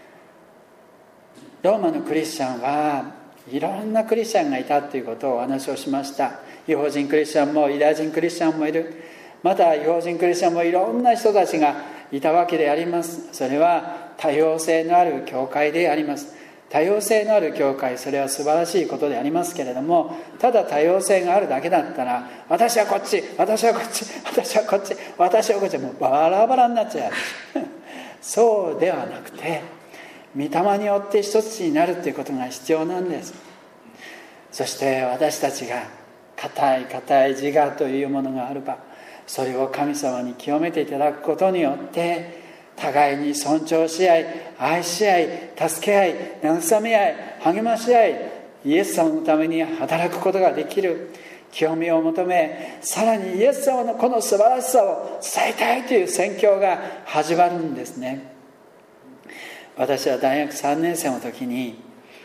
ローマのクリスチャンはいろんなクリスチャンがいたということをお話をしました。違法人クリスチャンもユダヤ人クリスチャンもいる、また違法人クリスチャンもいろんな人たちがいたわけであります。それは多様性のある教会であります。多様性のある教会、それは素晴らしいことでありますけれども、ただ多様性があるだけだったら私はこっち私はこっち私はこっち私はこっちもうバラバラになっちゃうそうではなくて御霊によって一つになるということが必要なんです。そして私たちが固い固い自我というものがあれば、それを神様に清めていただくことによって互いに尊重し合い愛し合い助け合い慰め合い励まし合い、イエス様のために働くことができる。清めを求め、さらにイエス様のこの素晴らしさを伝えたいという宣教が始まるんですね。私は大学さんねん生の時に、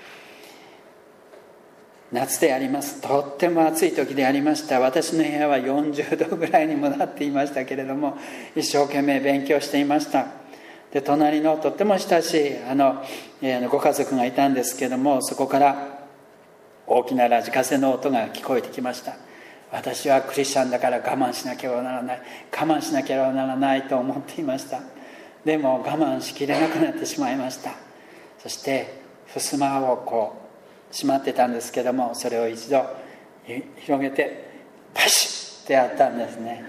夏であります。とっても暑い時でありました。私の部屋はよんじゅうどぐらいにもなっていましたけれども、一生懸命勉強していました。で、隣のとっても親しいあの、えー、ご家族がいたんですけれども、そこから大きなラジカセの音が聞こえてきました。私はクリスチャンだから我慢しなければならない我慢しなければならないと思っていました。でも我慢しきれなくなってしまいました。そして襖をこう閉まってたんですけども、それを一度広げてパシッってやったんですね。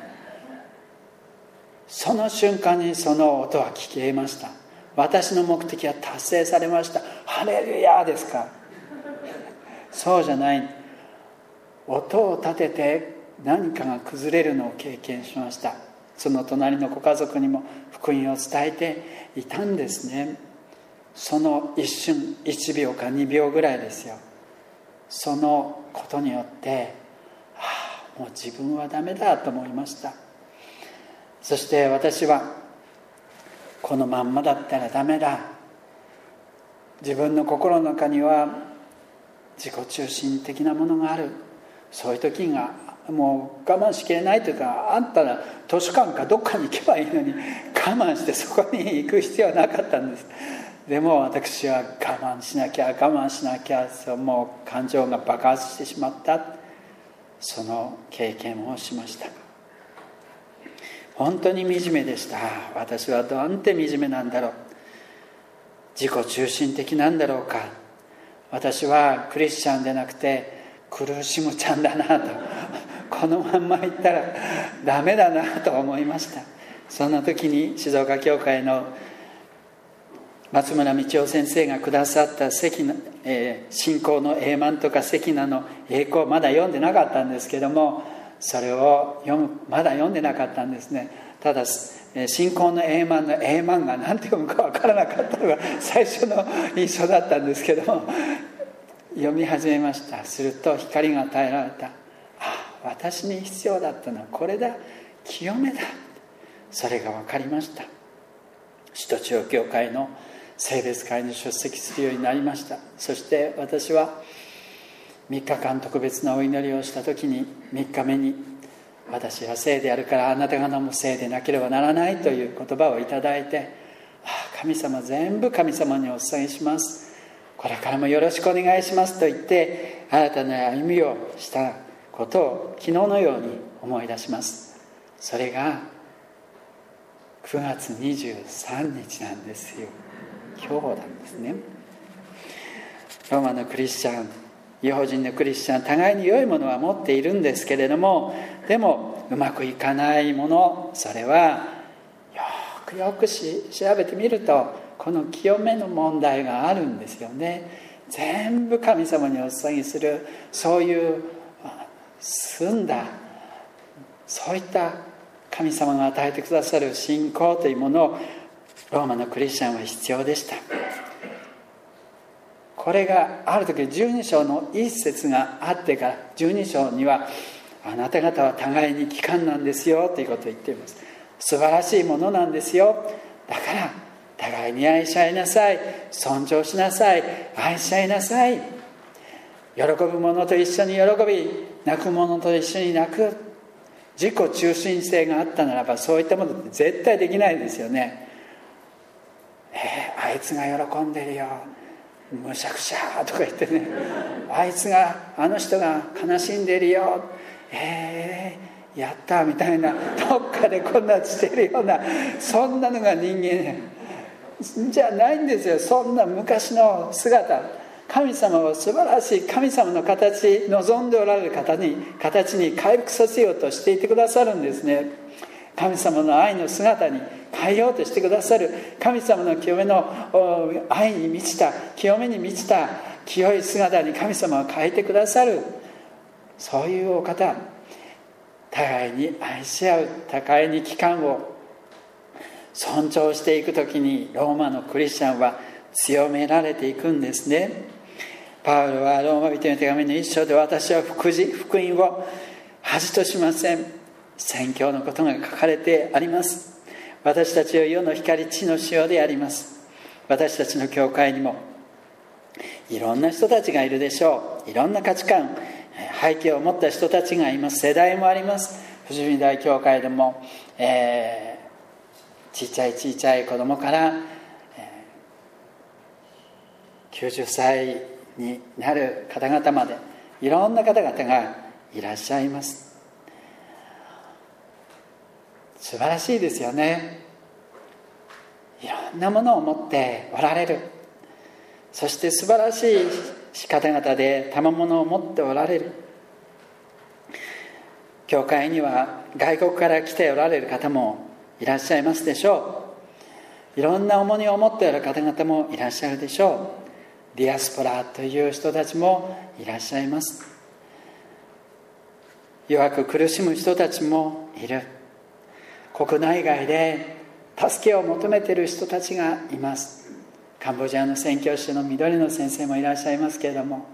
その瞬間にその音は聞けました。私の目的は達成されました。ハレルヤですか。そうじゃない。音を立てて何かが崩れるのを経験しました。その隣のご家族にも福音を伝えていたんですね。その一瞬いちびょうかにびょうぐらいですよ。そのことによって、はあ、もう自分はダメだと思いました。そして私はこのまんまだったらダメだ、自分の心の中には自己中心的なものがある、そういう時がもう我慢しきれないというか、あんたら図書館かどっかに行けばいいのに我慢してそこに行く必要はなかったんです。でも私は我慢しなきゃ我慢しなきゃ、もう感情が爆発してしまった、その経験をしました。本当に惨めでした。私はなんて惨めなんだろう、自己中心的なんだろうか、私はクリスチャンでなくて苦しむちゃんだなとこのまんまいったらダメだなと思いました。そんな時に静岡教会の松村道夫先生がくださった関の、えー、信仰の永満とか関名の栄光、まだ読んでなかったんですけども、それを読むまだ読んでなかったんですね。ただ信仰の永満の永満が何て読むか分からなかったのが最初の印象だったんですけども、読み始めました。すると光が与えられた。あ、私に必要だったのはこれだ、清めだ。それが分かりました。首都中央教会の聖別会に出席するようになりました。そして私はみっかかん特別なお祈りをした時に、みっかめに私は聖であるからあなた方も聖でなければならないという言葉をいただいて、ああ、神様、全部神様にお捧げします、これからもよろしくお願いしますと言って新たな歩みをしたことを昨日のように思い出します。それがくがつにじゅうさんにちなんですよ。今日なんですね。ローマのクリスチャン、異邦人のクリスチャン、互いに良いものは持っているんですけれども、でもうまくいかないもの、それはよくよくし調べてみるとこの清めの問題があるんですよね。全部神様にお捧げする、そういう澄んだ、そういった神様が与えてくださる信仰というものをローマのクリスチャンは必要でした。これがある時じゅうに章の一節があってから、じゅうに章にはあなた方は互いに帰還なんですよということを言っています。素晴らしいものなんですよ。だから互いに愛し合いなさい、尊重しなさい、愛し合いなさい。喜ぶ者と一緒に喜び、泣く者と一緒に泣く。自己中心性があったならば、そういったものって絶対できないですよね。えー、あいつが喜んでるよ、むしゃくしゃとか言ってね、あいつが、あの人が悲しんでるよ、えー、やったみたいな、どっかでこんなしてるような、そんなのが人間じゃないんですよ。そんな昔の姿、神様を素晴らしい神様の形、望んでおられる方に形に回復させようとしていてくださるんですね。神様の愛の姿に変えようとしてくださる、神様の清めの愛に満ちた、清めに満ちた清い姿に神様は変えてくださる、そういうお方。互いに愛し合う、互いに帰還を尊重していくときに、ローマのクリスチャンは強められていくんですね。パウロはローマ人の手紙の一章で、私は福音、福音を恥としません、宣教のことが書かれてあります。私たちは世の光、地の塩であります。私たちの教会にもいろんな人たちがいるでしょう。いろんな価値観、背景を持った人たちがいます。世代もあります。富士見大教会でも、えー、ちっちゃいちっちゃい子供から、えー、きゅうじゅっさいになる方々まで、いろんな方々がいらっしゃいます。素晴らしいですよね。いろんなものを持っておられる。そして素晴らしい方々で賜物を持っておられる。教会には外国から来ておられる方もいらっしゃいますでしょう。いろんな重荷を持っておられる方々もいらっしゃるでしょう。ディアスポラという人たちもいらっしゃいます。弱く苦しむ人たちもいる。国内外で助けを求めている人たちがいます。カンボジアの宣教師の緑野先生もいらっしゃいますけれども、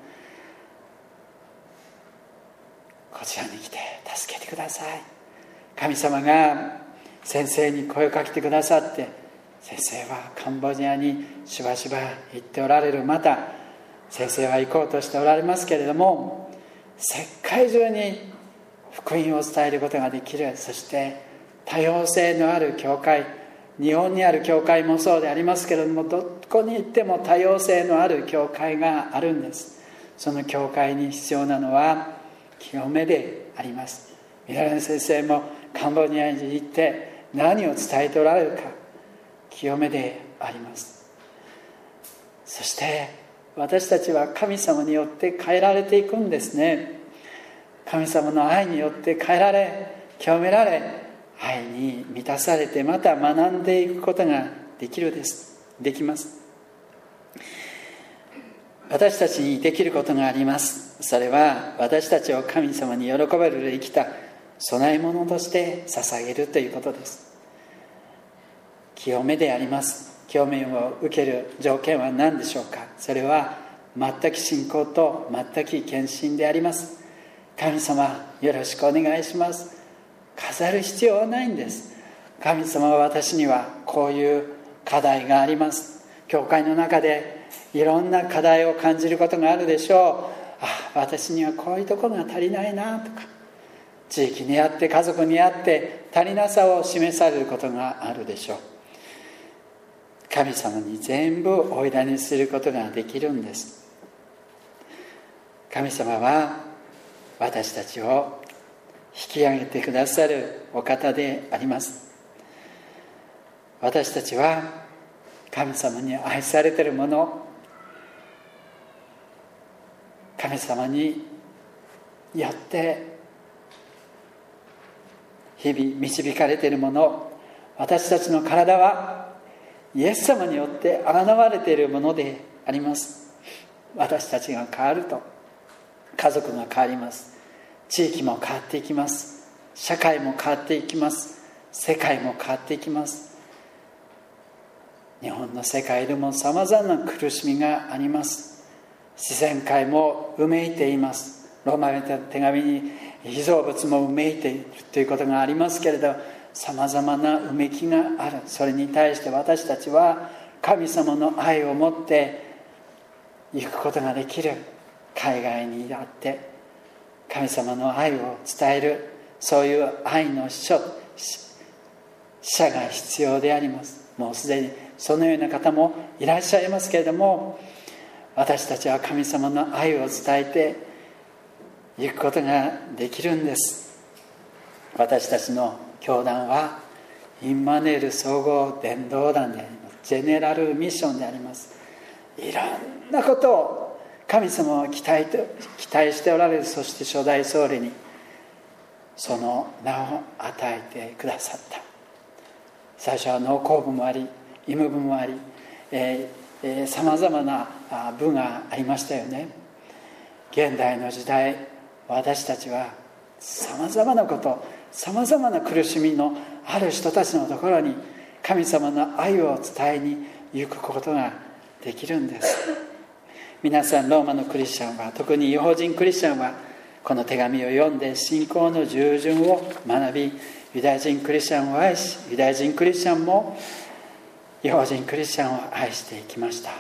こちらに来て助けてください。神様が先生に声をかけてくださって、先生はカンボジアにしばしば行っておられる。また先生は行こうとしておられますけれども、世界中に福音を伝えることができる。そして多様性のある教会、日本にある教会もそうでありますけれども、どこに行っても多様性のある教会があるんです。その教会に必要なのは清めであります。緑野先生もカンボジアに行って何を伝えておられるか、清めであります。そして私たちは神様によって変えられていくんですね。 神様の愛によって変えられ、清められ、愛に満たされて、また学んでいくことができるですできます。私たちにできることがあります。それは私たちを神様に喜ばれる生きた供え物として捧げるということです。清めであります。清めを受ける条件は何でしょうか。それは全く信仰と全く献身であります。神様よろしくお願いします。飾る必要はないんです。神様は私にはこういう課題があります。教会の中でいろんな課題を感じることがあるでしょう。あ、私にはこういうところが足りないなとか、地域にあって家族にあって足りなさを示されることがあるでしょう。神様に全部お委ねすることができるんです。神様は私たちを引き上げてくださるお方であります。私たちは神様に愛されているもの、神様によって日々導かれているもの、私たちの体はイエス様によって現れているものであります。私たちが変わると家族が変わります。地域も変わっていきます。社会も変わっていきます。世界も変わっていきます。日本の世界でもさまざまな苦しみがあります。自然界もうめいています。ローマの手紙に被造物もうめいているということがありますけれど、さまざまなうめきがある。それに対して私たちは神様の愛を持って行くことができる。海外にあって神様の愛を伝える、そういう愛の使者が必要であります。もうすでにそのような方もいらっしゃいますけれども、私たちは神様の愛を伝えていくことができるんです。私たちの教団はインマネール総合伝道団であります。ジェネラルミッションであります。いろんなことを神様は期待と期待しておられる。そして初代総理にその名を与えてくださった。最初は農工部もあり、医務部もあり、さまざまな部がありましたよね。現代の時代、私たちはさまざまなこと、さまざまな苦しみのある人たちのところに神様の愛を伝えに行くことができるんです。皆さん、ローマのクリスチャンは、特に違法人クリスチャンはこの手紙を読んで信仰の従順を学び、ユダヤ人クリスチャンを愛し、ユダヤ人クリスチャンも違法人クリスチャンを愛していきました。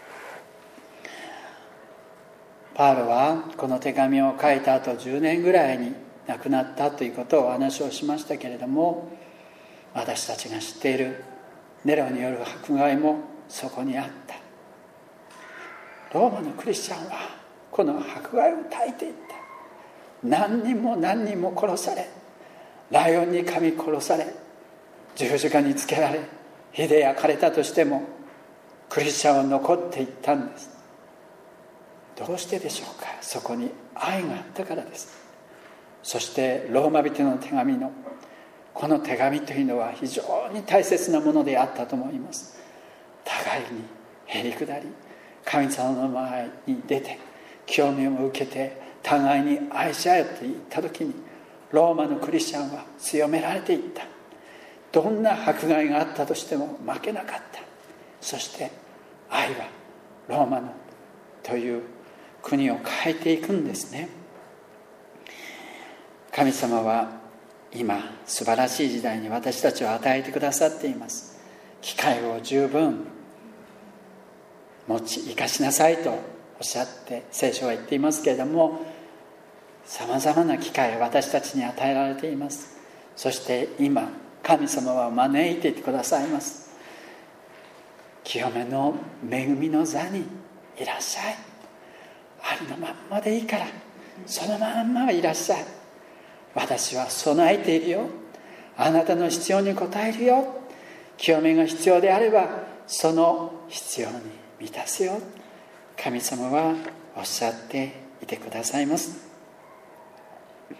パウロはこの手紙を書いた後じゅうねんぐらいに亡くなったということをお話をしましたけれども、私たちが知っているネロによる迫害もそこにあった。ローマのクリスチャンはこの迫害を耐えていった。何人も何人も殺され、ライオンに噛み殺され、十字架につけられ、火で焼かれたとしてもクリスチャンは残っていったんです。どうしてでしょうか。そこに愛があったからです。そしてローマ人の手紙のこの手紙というのは非常に大切なものであったと思います。互いにへり下り、神様の前に出て清めを受けて互いに愛し合うといった時に、ローマのクリスチャンは強められていった。どんな迫害があったとしても負けなかった。そして愛はローマのという国を変えていくんですね。神様は今素晴らしい時代に私たちを与えてくださっています。機会を十分持ち生かしなさいとおっしゃって聖書は言っていますけれども、さまざまな機会を私たちに与えられています。そして今神様は招いていてくださいます。清めの恵みの座にいらっしゃい。ありのまんまでいいからそのまんまいらっしゃい。私は備えているよ。あなたの必要に応えるよ。清めが必要であればその必要に満たすよ。神様はおっしゃっていてくださいます。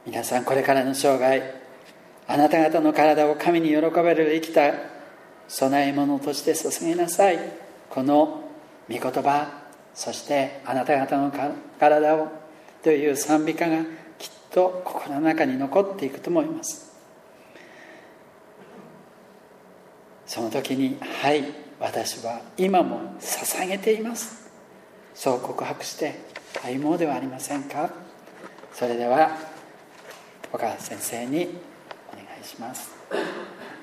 皆さんこれからの生涯、あなた方の体を神に喜べる生きた供え物として捧げなさい。この御言葉、そしてあなた方の体をという賛美歌がきっと心の中に残っていくと思います。その時に、はい、私は今も捧げています、そう告白して歩もうではありませんか。それでは岡先生にお願いします。